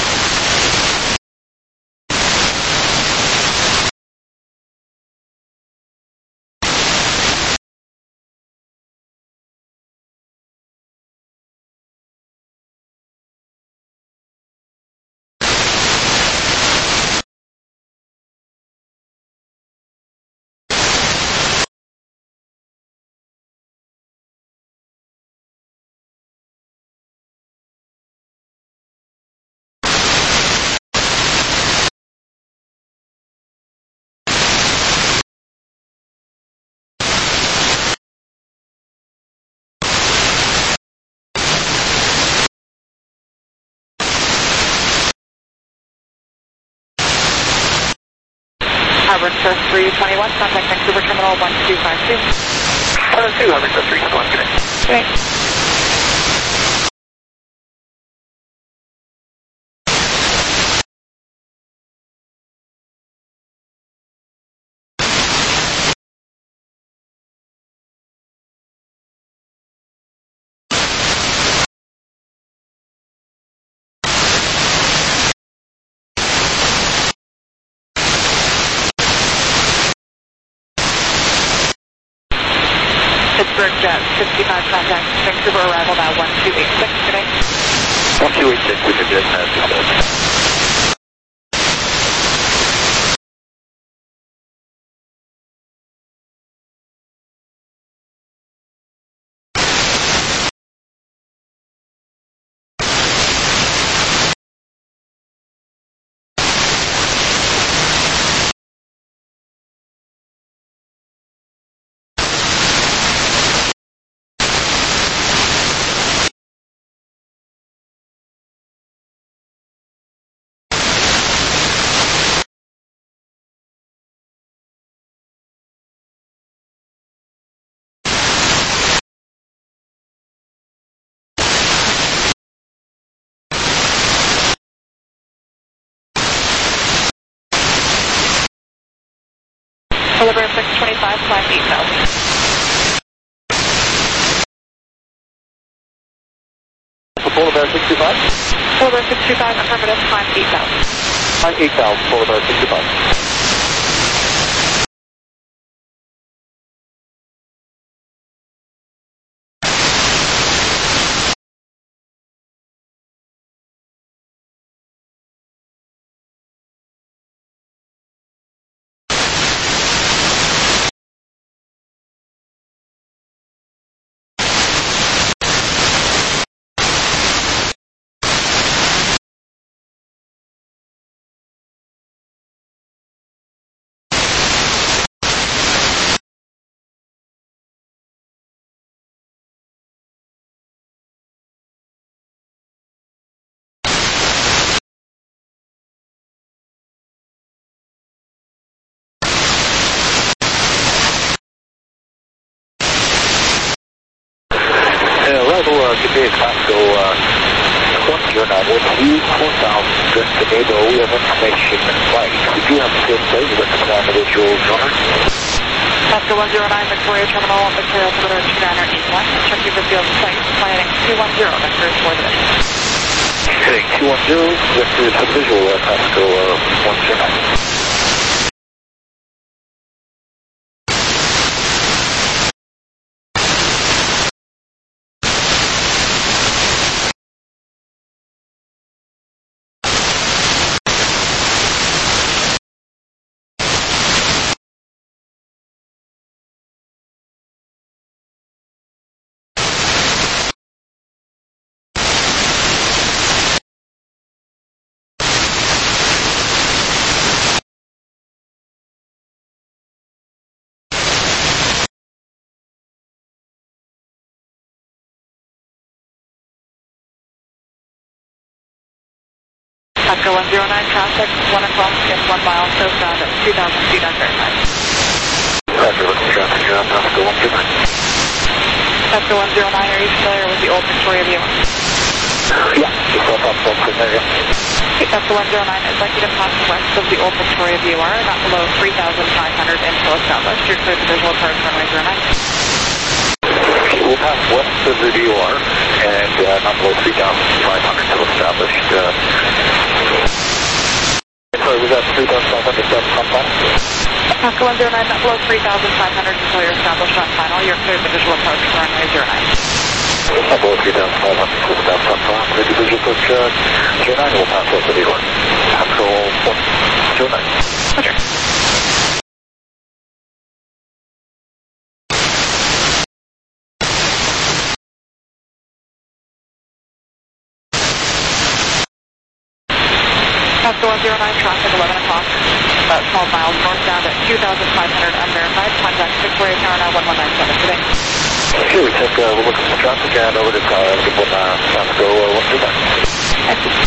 Harbor Express three twenty-one, contact Vancouver Terminal one two five two. one oh two, Harbor Express three twenty-one, good day. Good day. Pittsburgh Jet sixty-five, contact Vancouver arrival now one two eight six, good day. one two eight six, we should just have to. Boulevard six twenty-five, climb eight thousand. Boulevard sixty-five? Boulevard six two five, affirmative, climb eight thousand. Climb eight thousand, Boulevard sixty-five. Today, Pasco, uh, one zero nine one two, four thousand, just to enable, we have information in flight. We do have a field plate with the individual runner. Pasco one zero nine, Victoria Terminal, Victoria altimeter two nine eight one. Check your field plate, planning two one zero, vectors for the day. Heading two one zero, vectors for visual, uh, Pasco uh, one zero nine. Oscar one zero nine, traffic, one o'clock, and one mile, southbound at two thousand feet unverified. Roger, looking traffic here on Oscar one zero nine. Oscar one zero nine, are you familiar with the old Victoria View? Yeah, just up up up from there, yeah. Okay, Oscar one zero nine, I'd like you to pass west of the old Victoria V O R, not below three thousand five hundred until established. You're clear to visual approach runway zero nine. Okay, we'll pass west of the V O R and uh, not below three thousand five hundred until established. Uh, sorry, was that three thousand five hundred seven on final? Oscar one zero nine, not below three thousand five hundred until you're established on final. You're clear to visual approach runway zero nine. Not below three thousand five hundred until established on final. Clear to visual approach uh, zero nine, we'll pass west of the V O R. Oscar one zero nine. Roger. Oscar one zero nine, traffic, eleven o'clock, about twelve miles northbound at two thousand five hundred unverified. Contact Victoria Tower now one one nine seven today. Okay, we took, uh, we're looking for traffic and over to Tower, uh, one, uh, Oscar uh, one zero nine. Thank you.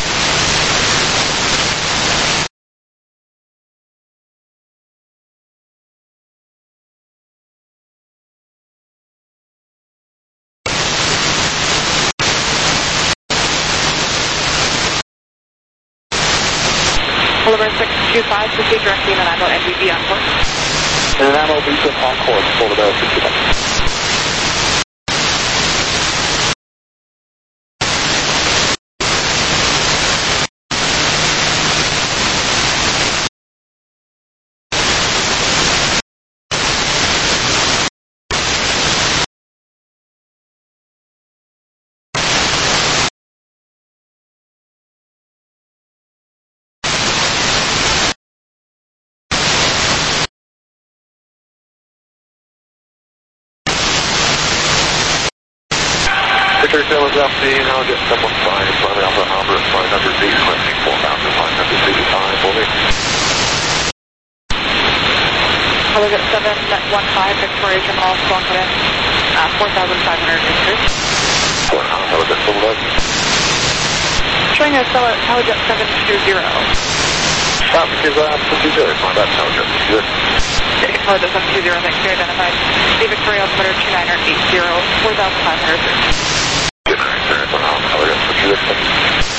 Boulevard six two five, proceed directly in an Nanaimo N D B on course. And an ammo beacon on course, Boulevard six two five. Victor Philadelphia, I'll get someone flying, flying Alpha Albert, flight number Z, requesting four thousand five hundred sixty-five, over. Elevate seven one five, Victoria Terminal, Squawka, uh, four thousand five hundred meters. Four thousand, Elevate Philadelphia. Showing us Telejet seven two zero. Stop, because uh, I'm pretty good, my bad, Telejet, good. Okay, Telejet seven two zero, thanks, very identified. The Victoria altimeter two nine eight zero, four thousand five hundred meters. Good night, sir, Telejet, pretty good.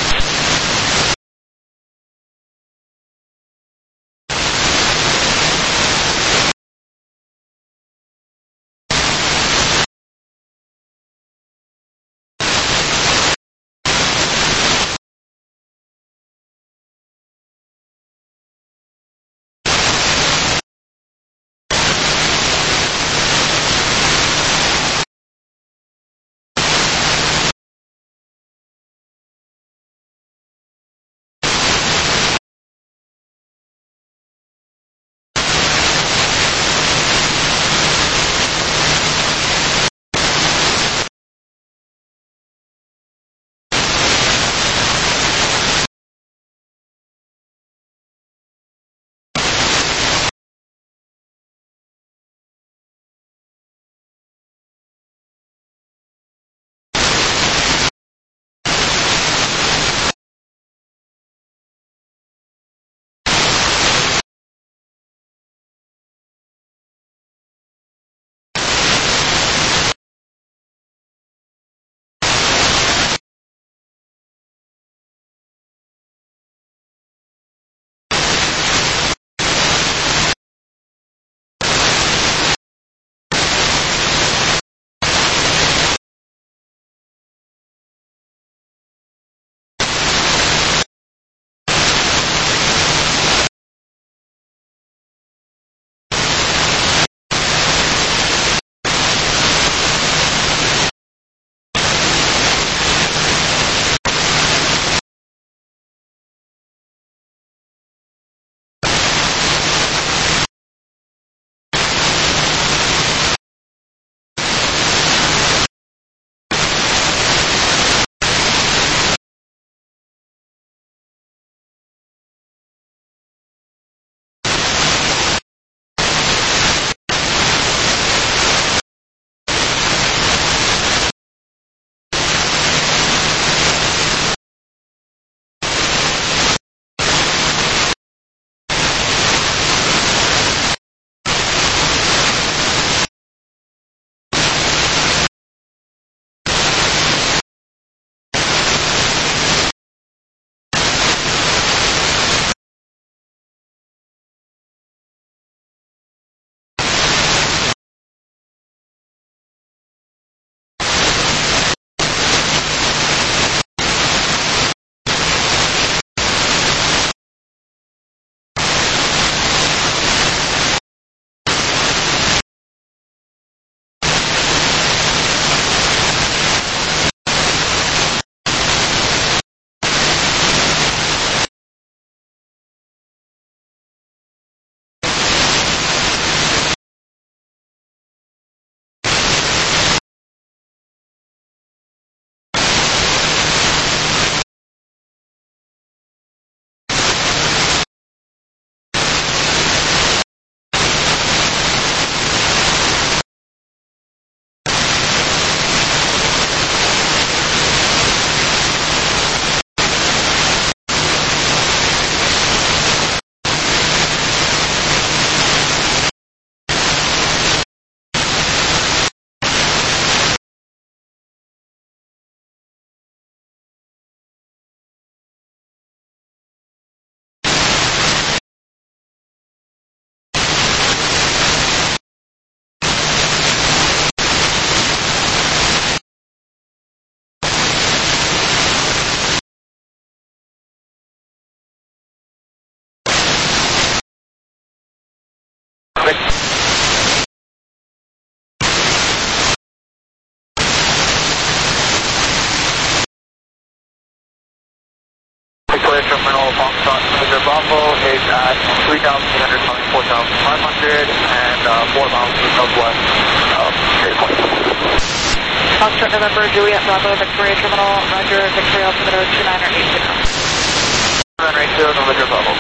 thousand five hundred and uh, four miles to the southwest of Cherry Point. Foxtrot November, Juliet Bravo, Victoria Terminal, Roger, Victoria Altimeter two nine eight zero. two nine eight zero, November Bravo.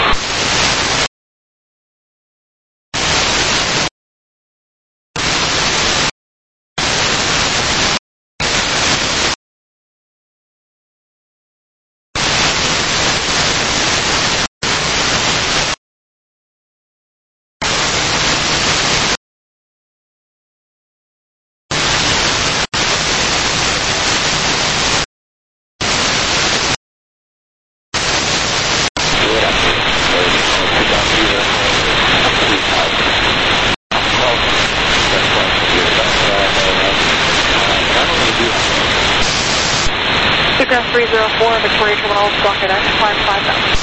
Aircraft three zero four, Victoria Terminal, Squawk X, climb five thousand.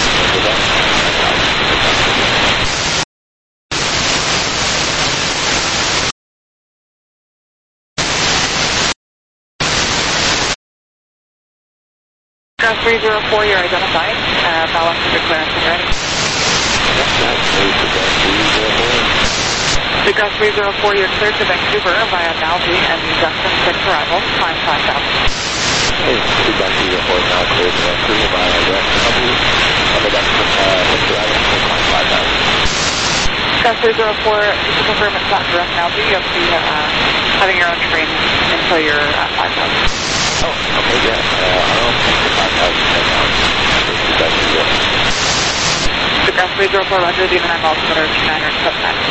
Aircraft three zero four, you're identified. Uh, ballast under clearance and ready. Aircraft three zero four, you're cleared to Vancouver via Nalgene and Justin six arrival, climb five thousand. Hey, two back to your four now, clear to Vancouver by West W, on the Dustin six arrival, climb five thousand. Aircraft three zero four, just to confirm it's not direct Nalgene, you have to be uh, having your own train until you're at five thousand. Oh, okay, yeah, uh, I don't think the five thousand right now. That's the deal. Aircraft three zero four, Roger, Demon nine altimeter two nine or seven nine.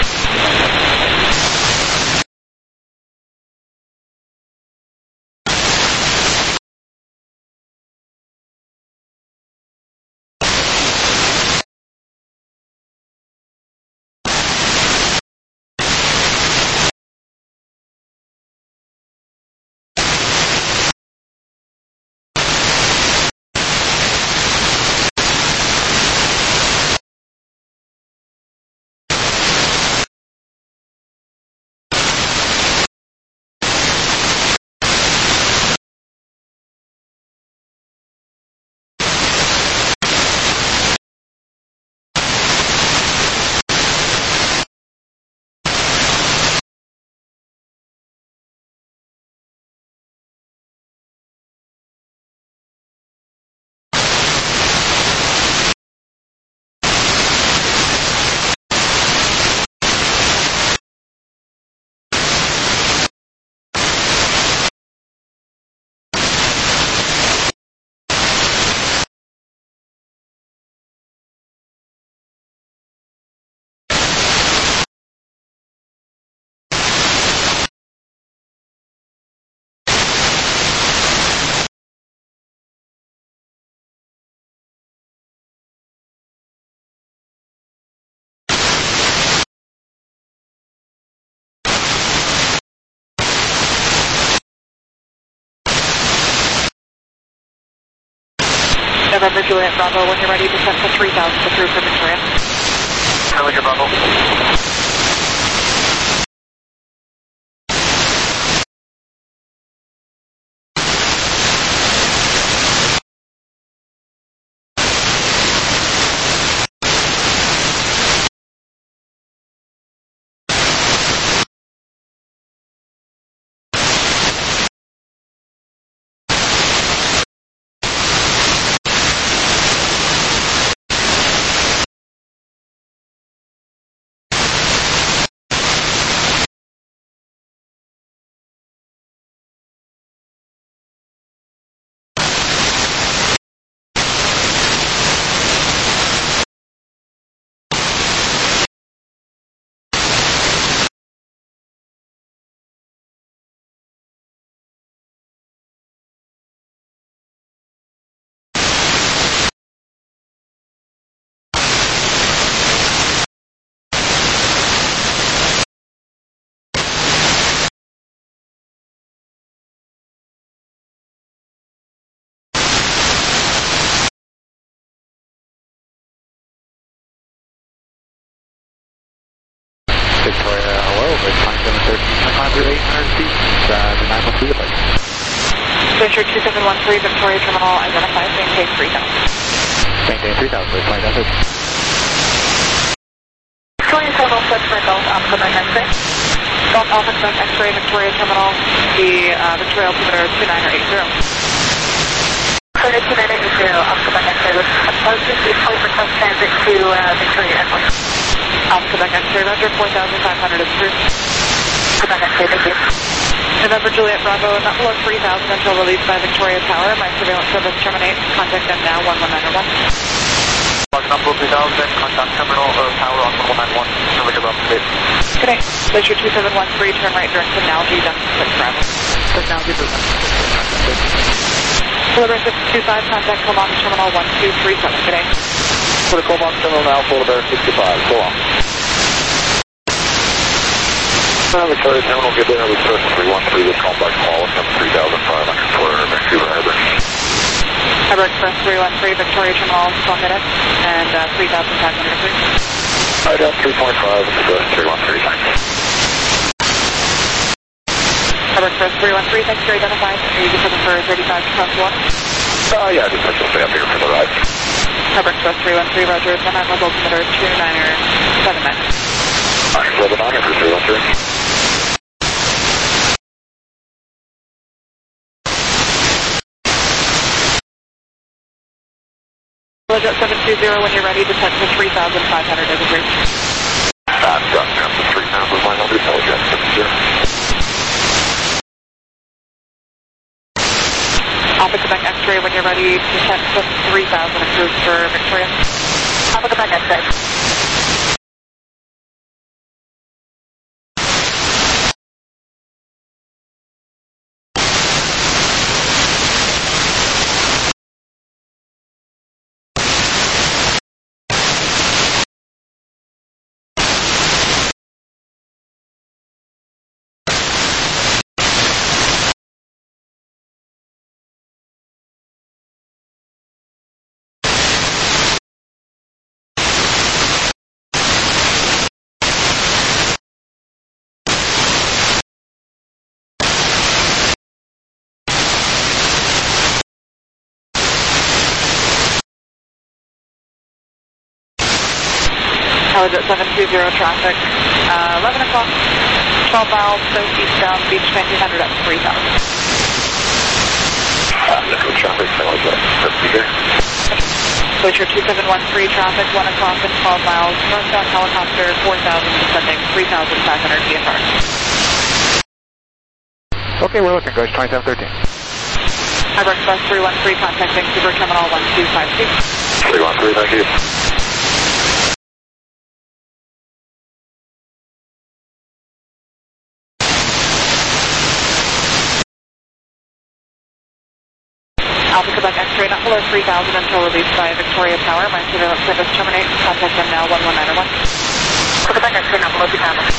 November Juliet Bravo, when you're ready, descend to three thousand to through for Victoria. November Bravo. Victoria, hello, but climb seven thirteen, climb through eight hundred feet, uh, the nine one three device. Fisher two seven one three, Victoria Terminal, identified, maintain three thousand. Maintain three thousand, climb down Quebec Golf Alpha Quebec X-ray. Golf Alpha Quebec X-ray, Victoria Terminal, the uh, Victoria altimeter two nine eight zero. Victoria two nine eight zero, Alpha Quebec X-ray with approaches, the point request transit to uh, Victoria Airport. Alpha Quebec X-ray, roger, four thousand five hundred is through. Quebec X-ray, thank you. November Juliet Bravo, not below three thousand until released by Victoria Tower. My surveillance service terminates. Contact them now, one one nine one. Log number three thousand, contact terminal or power on one one nine one. Number to update. Good day. Glacier two seven one three, turn right direction now, G Duncan six Bravo. Six now, G Duncan. Polar six two five, contact Comox Terminal one two three seven. Good day. For the Comox Terminal now, Polar sixty-five. So long. Uh, Victoria Terminal, good day. Victoria three one three, this call back call, number three thousand five hundred for Vancouver Harbor. Harbor Express three one three, Victoria Terminal, twelve minutes, and uh, three thousand five hundred, please. Right down three point five, Express three one three, thanks. Harbor Express three one three, thanks for identifying. Are you just looking for thirty-five to cross water? Uh, yeah, just have to stay up here for the ride. Harbor Express three one three, roger, one nine level altimeter two nine seven nine. nine seven nine for three one three. Legit seven two zero, when you're ready, descend to three thousand five hundred, over three. I've got down to three thousand five hundred, apologize, seven zero. Alpha Quebec X-ray, when you're ready, descend to three thousand, approved for Victoria. Alpha Quebec X-ray. Legit seven two zero traffic, uh, eleven o'clock, twelve miles southeastbound, Beach nineteen hundred at three thousand. Uh, no traffic, apologize, that's bigger. Glacier two seven one three traffic, one o'clock and twelve miles, northbound helicopter, four thousand, descending three thousand five hundred V F R. Okay, we're looking, guys, twenty-seven thirteen. Harbor Express three one three, contacting Super Terminal one two five two. three one three, thank you. Alpha Quebec X-ray, not below three thousand until released by Victoria Tower. My surveillance service terminates. Contact them now, one one nine one. Quebec X-ray, not below two thousand.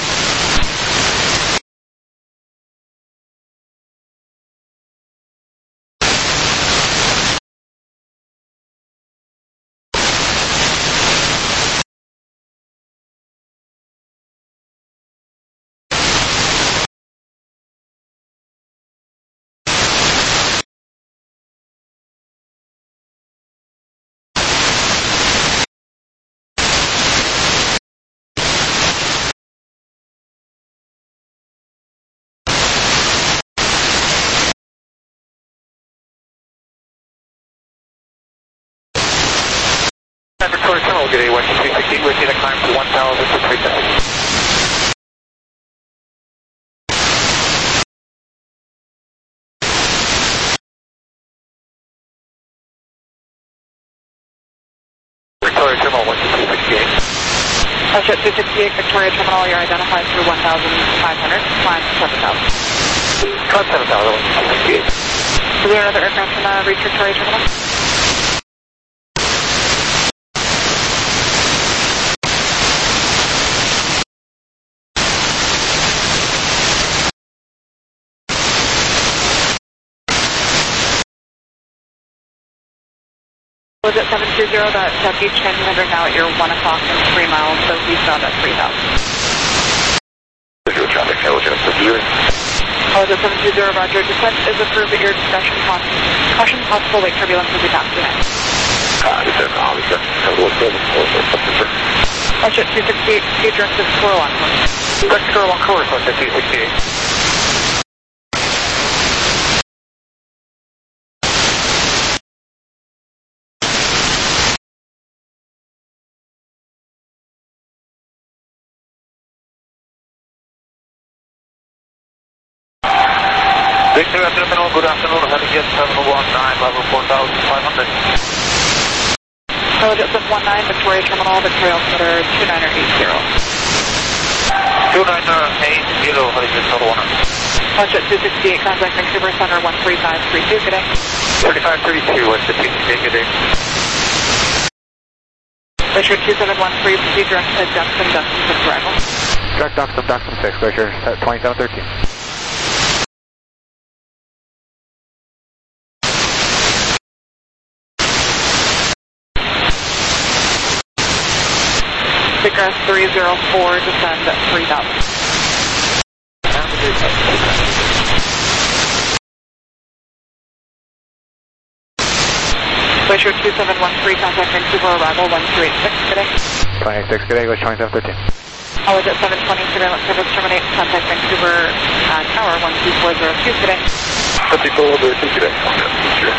Victoria Terminal, good day, Western three sixteen, we're seeing a climb to one thousand for three seconds. Victoria Terminal, Western two sixty-eight. Russia two sixty-eight, Victoria Terminal, you're identified through one thousand five hundred, climb to seven thousand. Climb seven thousand, Western two sixty-eight. Is there another aircraft in uh, reach Victoria Terminal? Was it seven two zero, that uh, Beach nineteen hundred now at your one o'clock and three miles, southeastbound at three thousand. Visual traffic, intelligence, zero. Oh, is it seven two zero, roger. Descent is approved at your discretion. Caution, possible wake turbulence as we pass through next. Ah, this is an obvious, total of seven, four, four, four, four. Roger, two sixty-eight, speed direct to square one. Direct square one, course, Roger, two sixty-eight. Victor, afternoon, good afternoon, Helijet seven one nine, level four thousand five hundred. Helijet seven one nine, Victoria Terminal, Victoria altimeter two nine eight zero. two nine eight zero, Helijet seven one nine. Helijet two sixty-eight, contact Vancouver Center one three five three two, good day. thirty-five thirty-two, what's the two sixty-eight, good day. Glacier two seven one three, proceed direct to Duxton, Duxton six arrival. Direct Duxton, Duxton six, Glacier twenty-seven thirteen. Seagrass three zero four, descend at three thousand. Glacier two seven one three, contact Vancouver, arrival one two eight six, good day. twenty-eight six, good day, Glacier twenty-seven thirteen. Helijet seven twenty, surveillance service terminate, contact Vancouver uh, Tower one two four zero two, good day. fifty-four zero two, good day. Sure.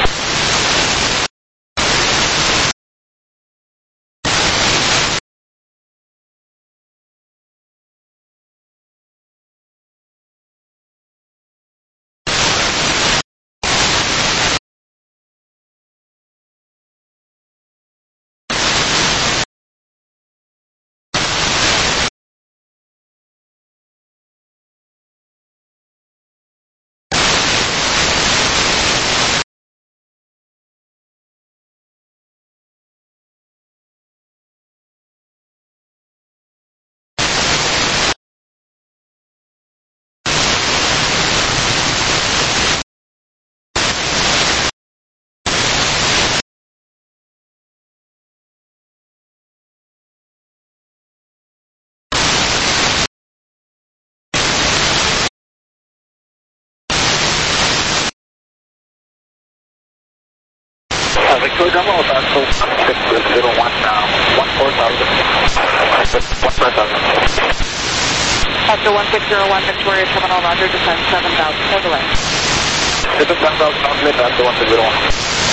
Uh, Victoria Terminal, about six zero one now, one four thousand. one four thousand. After one six zero one, Victoria Terminal, Roger, descend seven thousand, no delay. Descend seven thousand, no delay, after one six zero one.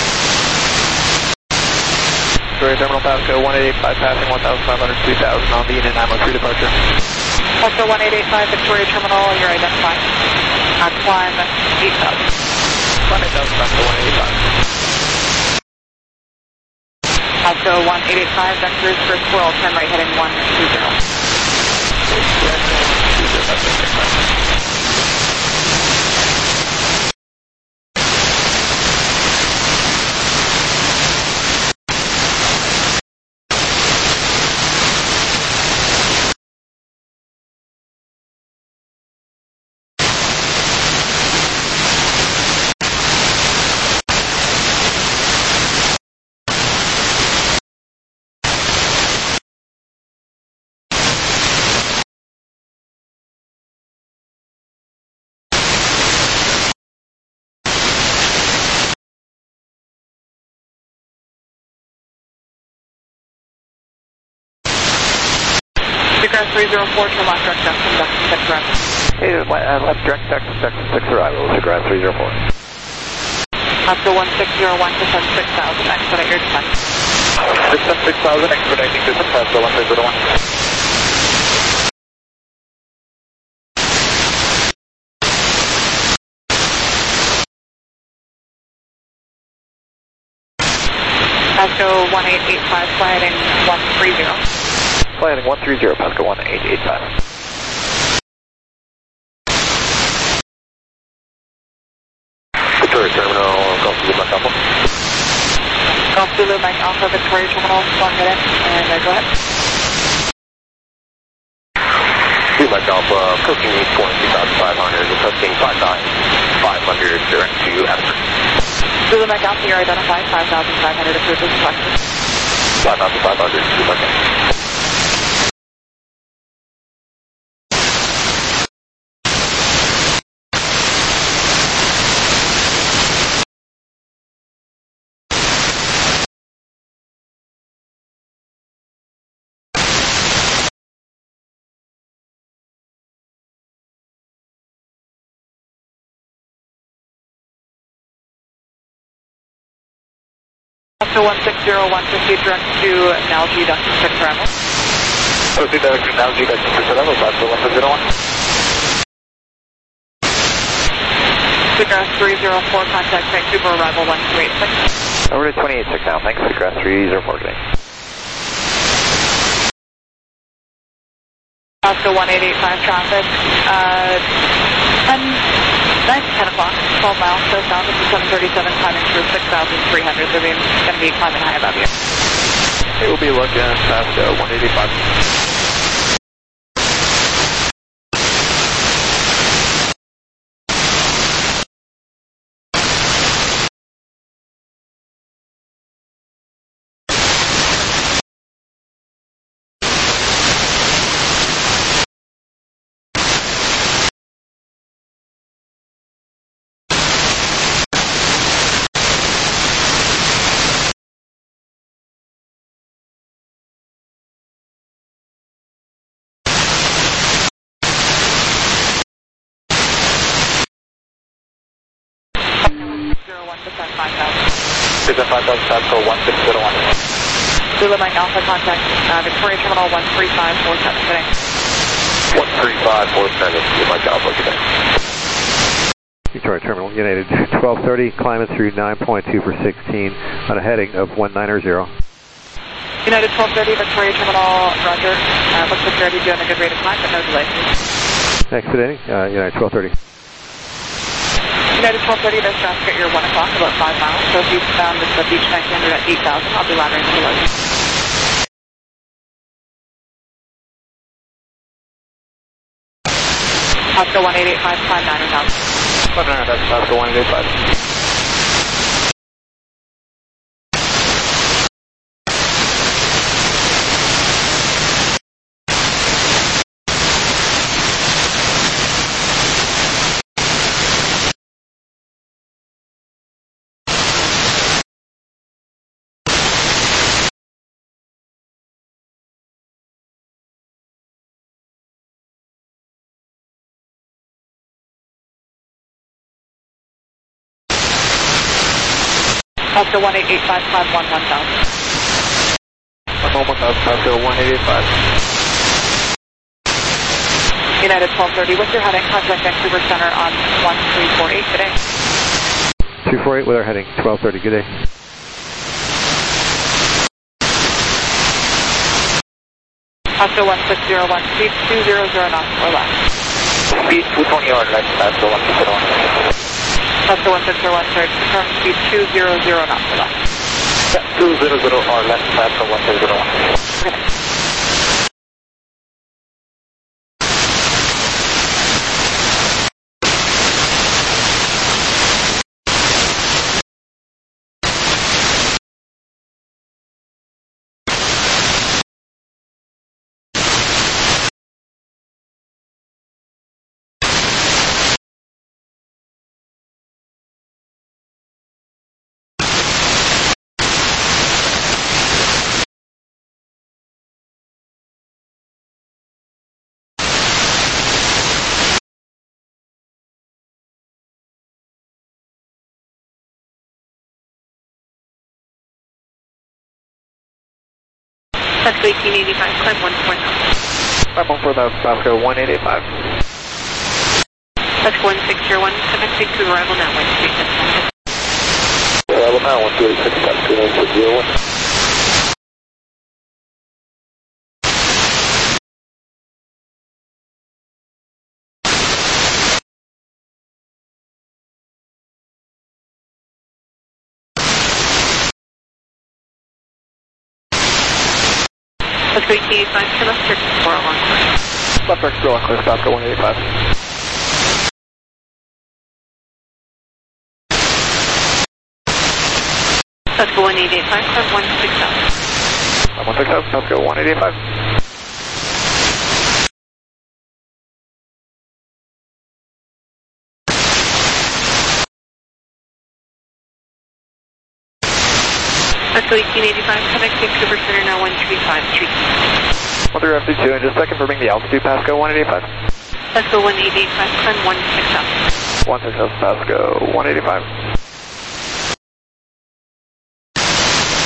Victoria Terminal, Pasco one eight eight five, passing one thousand five hundred, two thousand on the Union nine one three departure. Pasco one eight eight five, Victoria Terminal, you're identified. Uh, climb eight thousand. Climb eight thousand, Pasco one eight eight five. Pasco one eight eight five, vectors for Squirrel, turn right heading one two zero. Seagrass three zero four, turn left direct Duxton, Duxton six arrival. Hey, uh, left direct Duxton, Duxton six arrival, Seagrass three zero four. Pasco one six zero one, descend six thousand, expedite your descent. Descend six thousand, expediting descent, Pasco one six zero one. Pasco one eight eight five, flying one three zero. Landing one three zero, Pasco one eight eight five. Victoria Terminal, Golf Zulu Mike Alpha. Golf Zulu Mike Alpha, Victoria Terminal, one minute, and uh, go ahead. Zulu Mike Alpha, approaching point two thousand five hundred, approaching five nine five hundred, direct to Astor. Zulu Mike Alpha, you're identified, five thousand five hundred, approaches question. five thousand five hundred, Zulu Mike Alpha. Pasco one six zero one, proceed direct to Nalgene, Dustin six arrival. Proceed direct to Nalgene, Dustin six arrival, Pasco one six zero one. Seagrass three zero four, contact Vancouver, arrival one two eight six. Over to twenty-eight six now, thanks. Seagrass three zero four, good day. Pasco one eight eight five traffic, uh, ten, nine to ten o'clock, twelve miles southbound, this is seven thirty-seven, climbing through six thousand three hundred, so we're going to be climbing high above you. It will be looking at Pasco one eight eight five. zero one, descend five thousand. Descend five thousand, Pasco one six zero one. Zulu Mike Alpha, contact uh, Victoria Terminal one three five four seven today. one three five four seven, Zulu Mike Alpha, good day. Victoria Terminal, United twelve thirty, climbing through nine point two for sixteen on a heading of one nine zero. United twelve thirty, Victoria Terminal, roger. Uh, looks like you're already doing a good rate of climb, but no delay. Exiting, uh, United twelve thirty. United twelve thirty, there's traffic at your one o'clock, about five miles. So if you found this the Beach nineteen hundred at eight thousand, I'll be laddering the below. Pasco one eight eight five, climb nine thousand. five nine, that's Pasco one eight eight five. Pasco one eight eight five, climb one one thousand. I'm almost out, Pasco one eight eight five. United twelve thirty, what's your heading? Contact Vancouver Center on one three four eight today. two four eight with our heading, twelve thirty, good day. Pasco one six zero one, speed two hundred knots or less. Speed two twenty or less, Pasco one six zero one. Pasco one six zero one, sir, confirm speed two hundred knots or less. Yeah, two hundred or less, Pasco one six zero one. Okay. Pasco eighteen eighty-five, climb one four thousand. I'm on for the Pasco one eight eight five. Pasco one six zero one, connecting to arrival now, one three six one. Arrival now, one two eight six, Pasco one six zero one. Pasco eighteen eighty-five, turn left, turn four oh one. Left direct still on clear, Pasco one eight eight five. Pasco one eight eight five, climb one six thousand. I'm one six thousand, Pasco one eight eight five. Pasco eighteen eighty-five, connecting Vancouver Center now, one three five three. one three F two, and just a second for confirming the altitude, Pasco one eight eight five. Pasco one eight eight five, climb one six thousand. one six thousand, Pasco one eight eight five.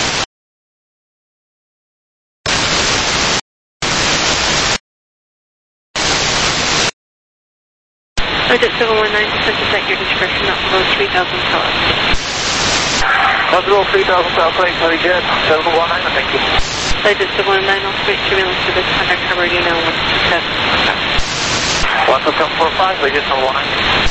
Flight at seven one nine, descent at your discretion, not below three thousand south. Not below three thousand south, right, sorry, jet, seven one nine, thank you. Flight at seven one nine, all space surveillance to this contact cover, you know, one two seven. one two seven four five, radius seven one nine.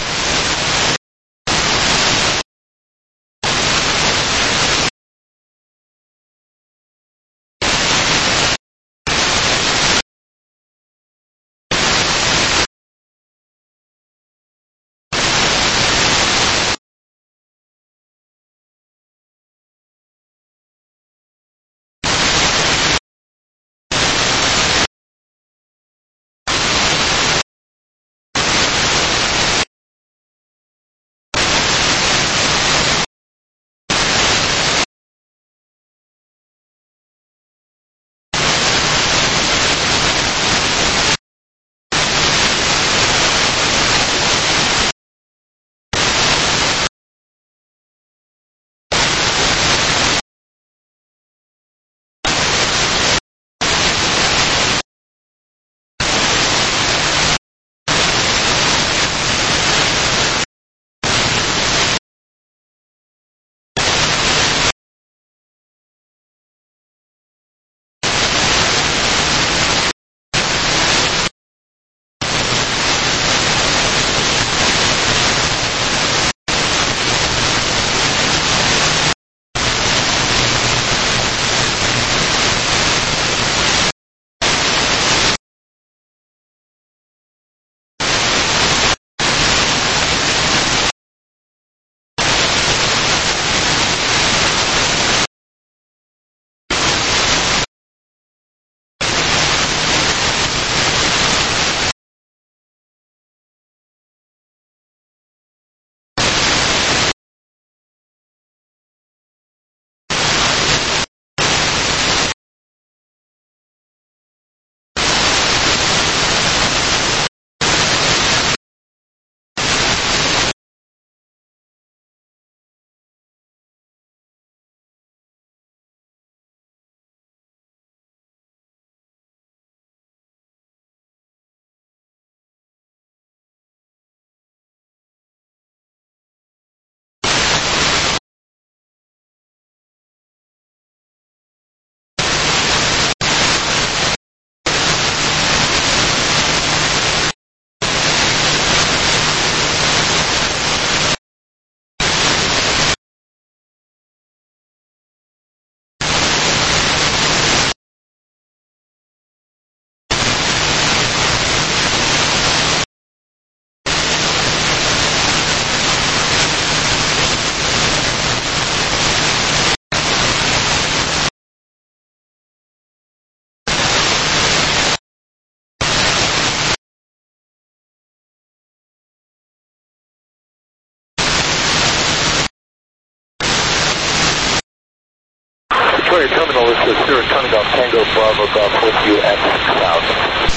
Victoria Terminal, this is Spirit Tunnel Golf Tango Bravo Golf with you at six thousand.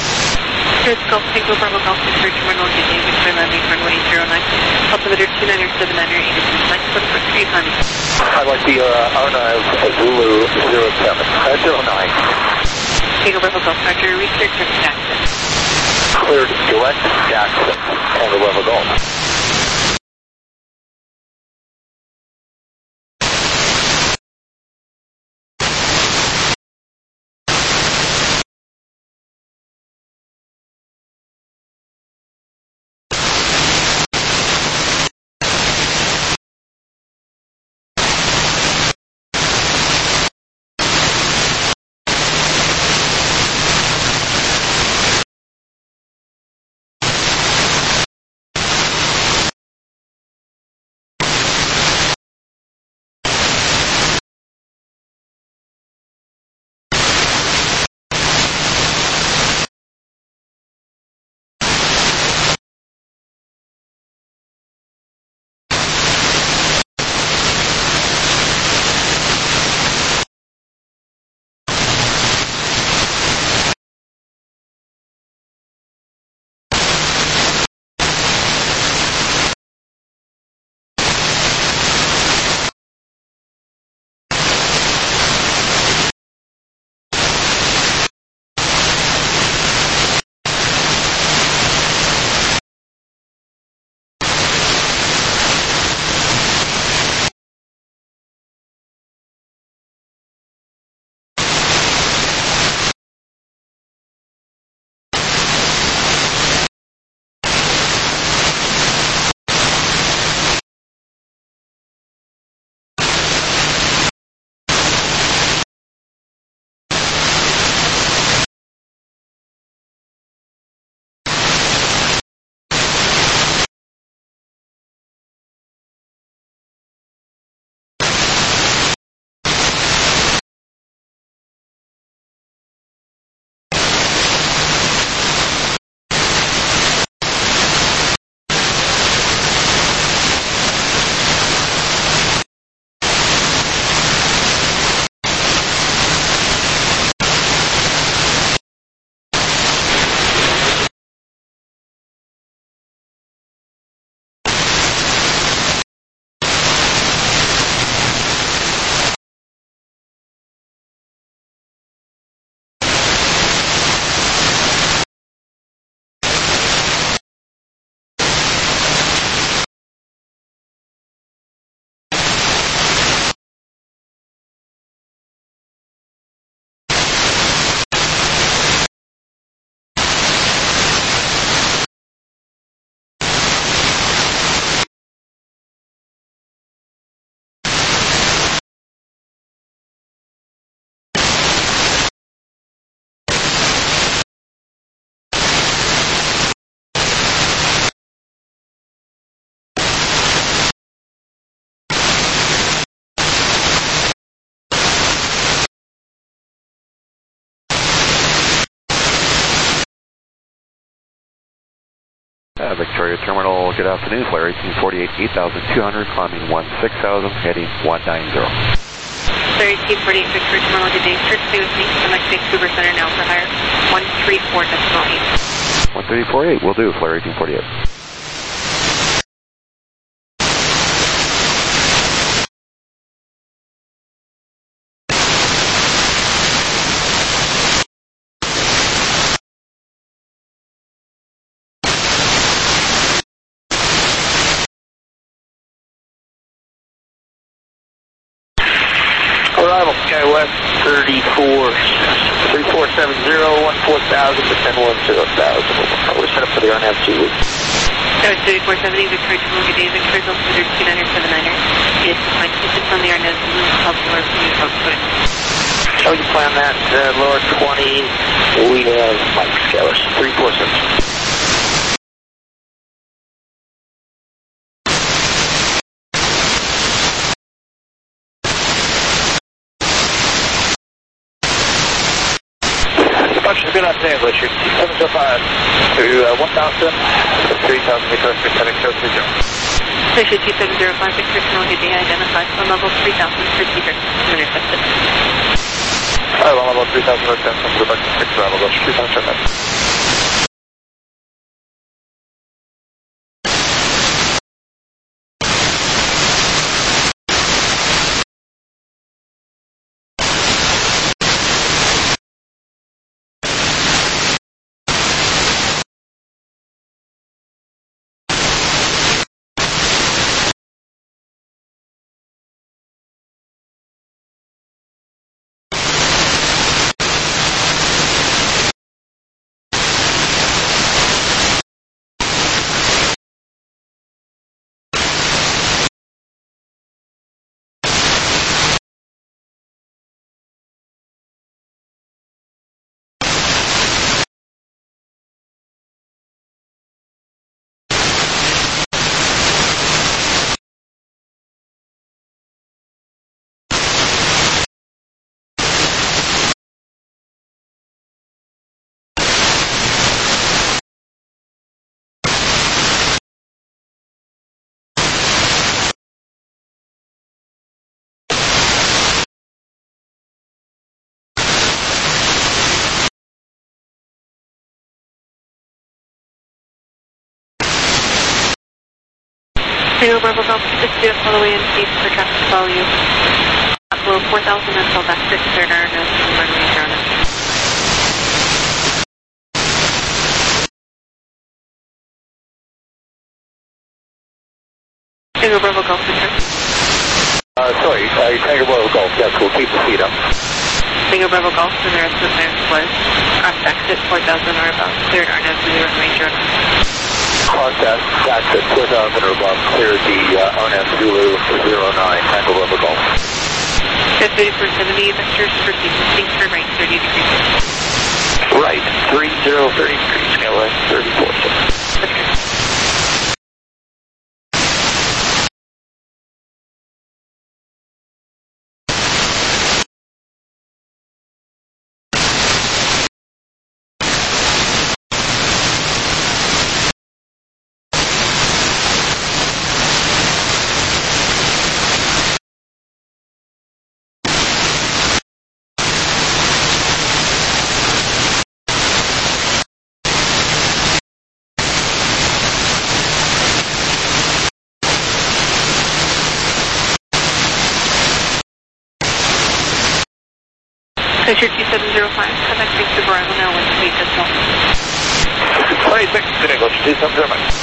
Spirit Golf Tango Bravo Golf Spirit Terminal, G J, Victoria Landing, runway zero nine. Altimeter two niner seven niner, eight is flight code for three hundred. I'd like the uh, R nine Zulu zero seven, uh, zero nine. Tango Bravo Golf, Roger, research at Jackson. Cleared direct Jackson, Tango Bravo Golf. Uh, Victoria Terminal, good afternoon, flare eighteen forty-eight, eight thousand two hundred, climbing one six thousand, heading one nine zero. Flare eighteen forty-eight, Victoria Terminal, good day. Sir, stay with me. I'm next to Cougar Center now for higher. one three four decimal eight. one three four eight, will do, flare eighteen forty-eight. Arrival, SkyWest thirty-four, three four seven zero, one four thousand, descend one zero thousand. We're set up for the R N A V two. SkyWest thirty-four seventy, Victoria Terminal, good day. Victoria Altimeter two niner seven niner. Yes, my distance on the R N A V two, help lower from your output. Oh, you plan that, uh, lower twenty, we have Mike, SkyWest three four seven. Good on San Glacier, seven oh five to uh, one thousand, three thousand meters, descending zero three zero. Glacier two seven zero five, Victoria Terminal, good day, identified on level three thousand, procedure, intercepted. Alright, on level three thousand, intercepted, to the back to six, level Glacier two thousand, intercepted. Tango Bravo Golf, six zero, follow away in safe for traffic to follow you. Up below four thousand until back six, third R N A V, runway zero nine. Tango Bravo Golf, return. Uh, sorry, uh, Tango Bravo Golf, yes, we'll keep the feet up. Tango Bravo Golf, and the rest of the plan was cross exit four thousand or above, cleared R N A V, runway zero nine. Contact, exit four thousand or above, clear the uh, R N A V Zulu zero nine, Tango Bravo Golf. thirty-four seventy, vectors proceed, please turn right thirty degrees. Right, three zero, thirty degrees, SkyWest thirty-four seventy. Glacier two seven zero five, connecting to arrival now with speed decimal. twenty-six, good English, two seven zero five.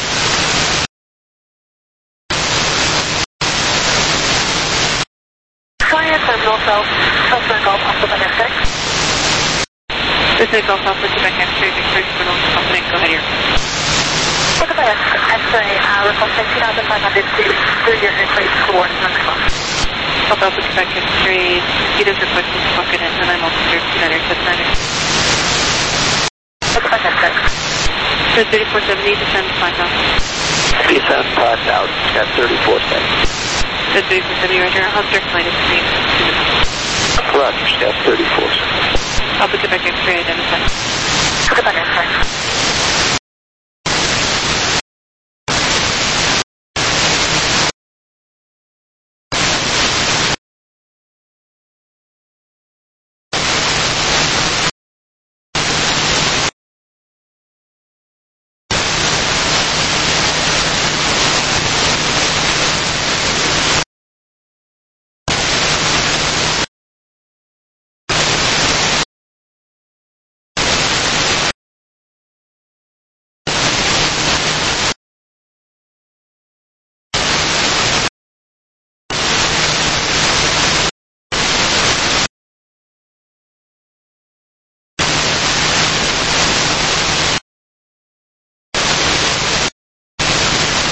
Fire terminal south, Southern Gulf, Alpha X-ray. This is Gulf Alpha, Quebec X-ray, Victoria Terminal, confident, go ahead here. Quebec X-ray, uh, requesting two thousand five hundred to through your airplane towards next one. Gulf Alpha, Quebec X-ray, Peter's requesting to bucket in, and I'm also here, two niner seven niner. Quebec X-ray. So thirty-four seventy, descend five thousand. Descend five thousand, at thirty-four seventy. So thirty-four seventy, roger, how's direct line is three minutes? Roger, that's thirty-four seventy. Alpha, Quebec X-ray, identified. Quebec X-ray.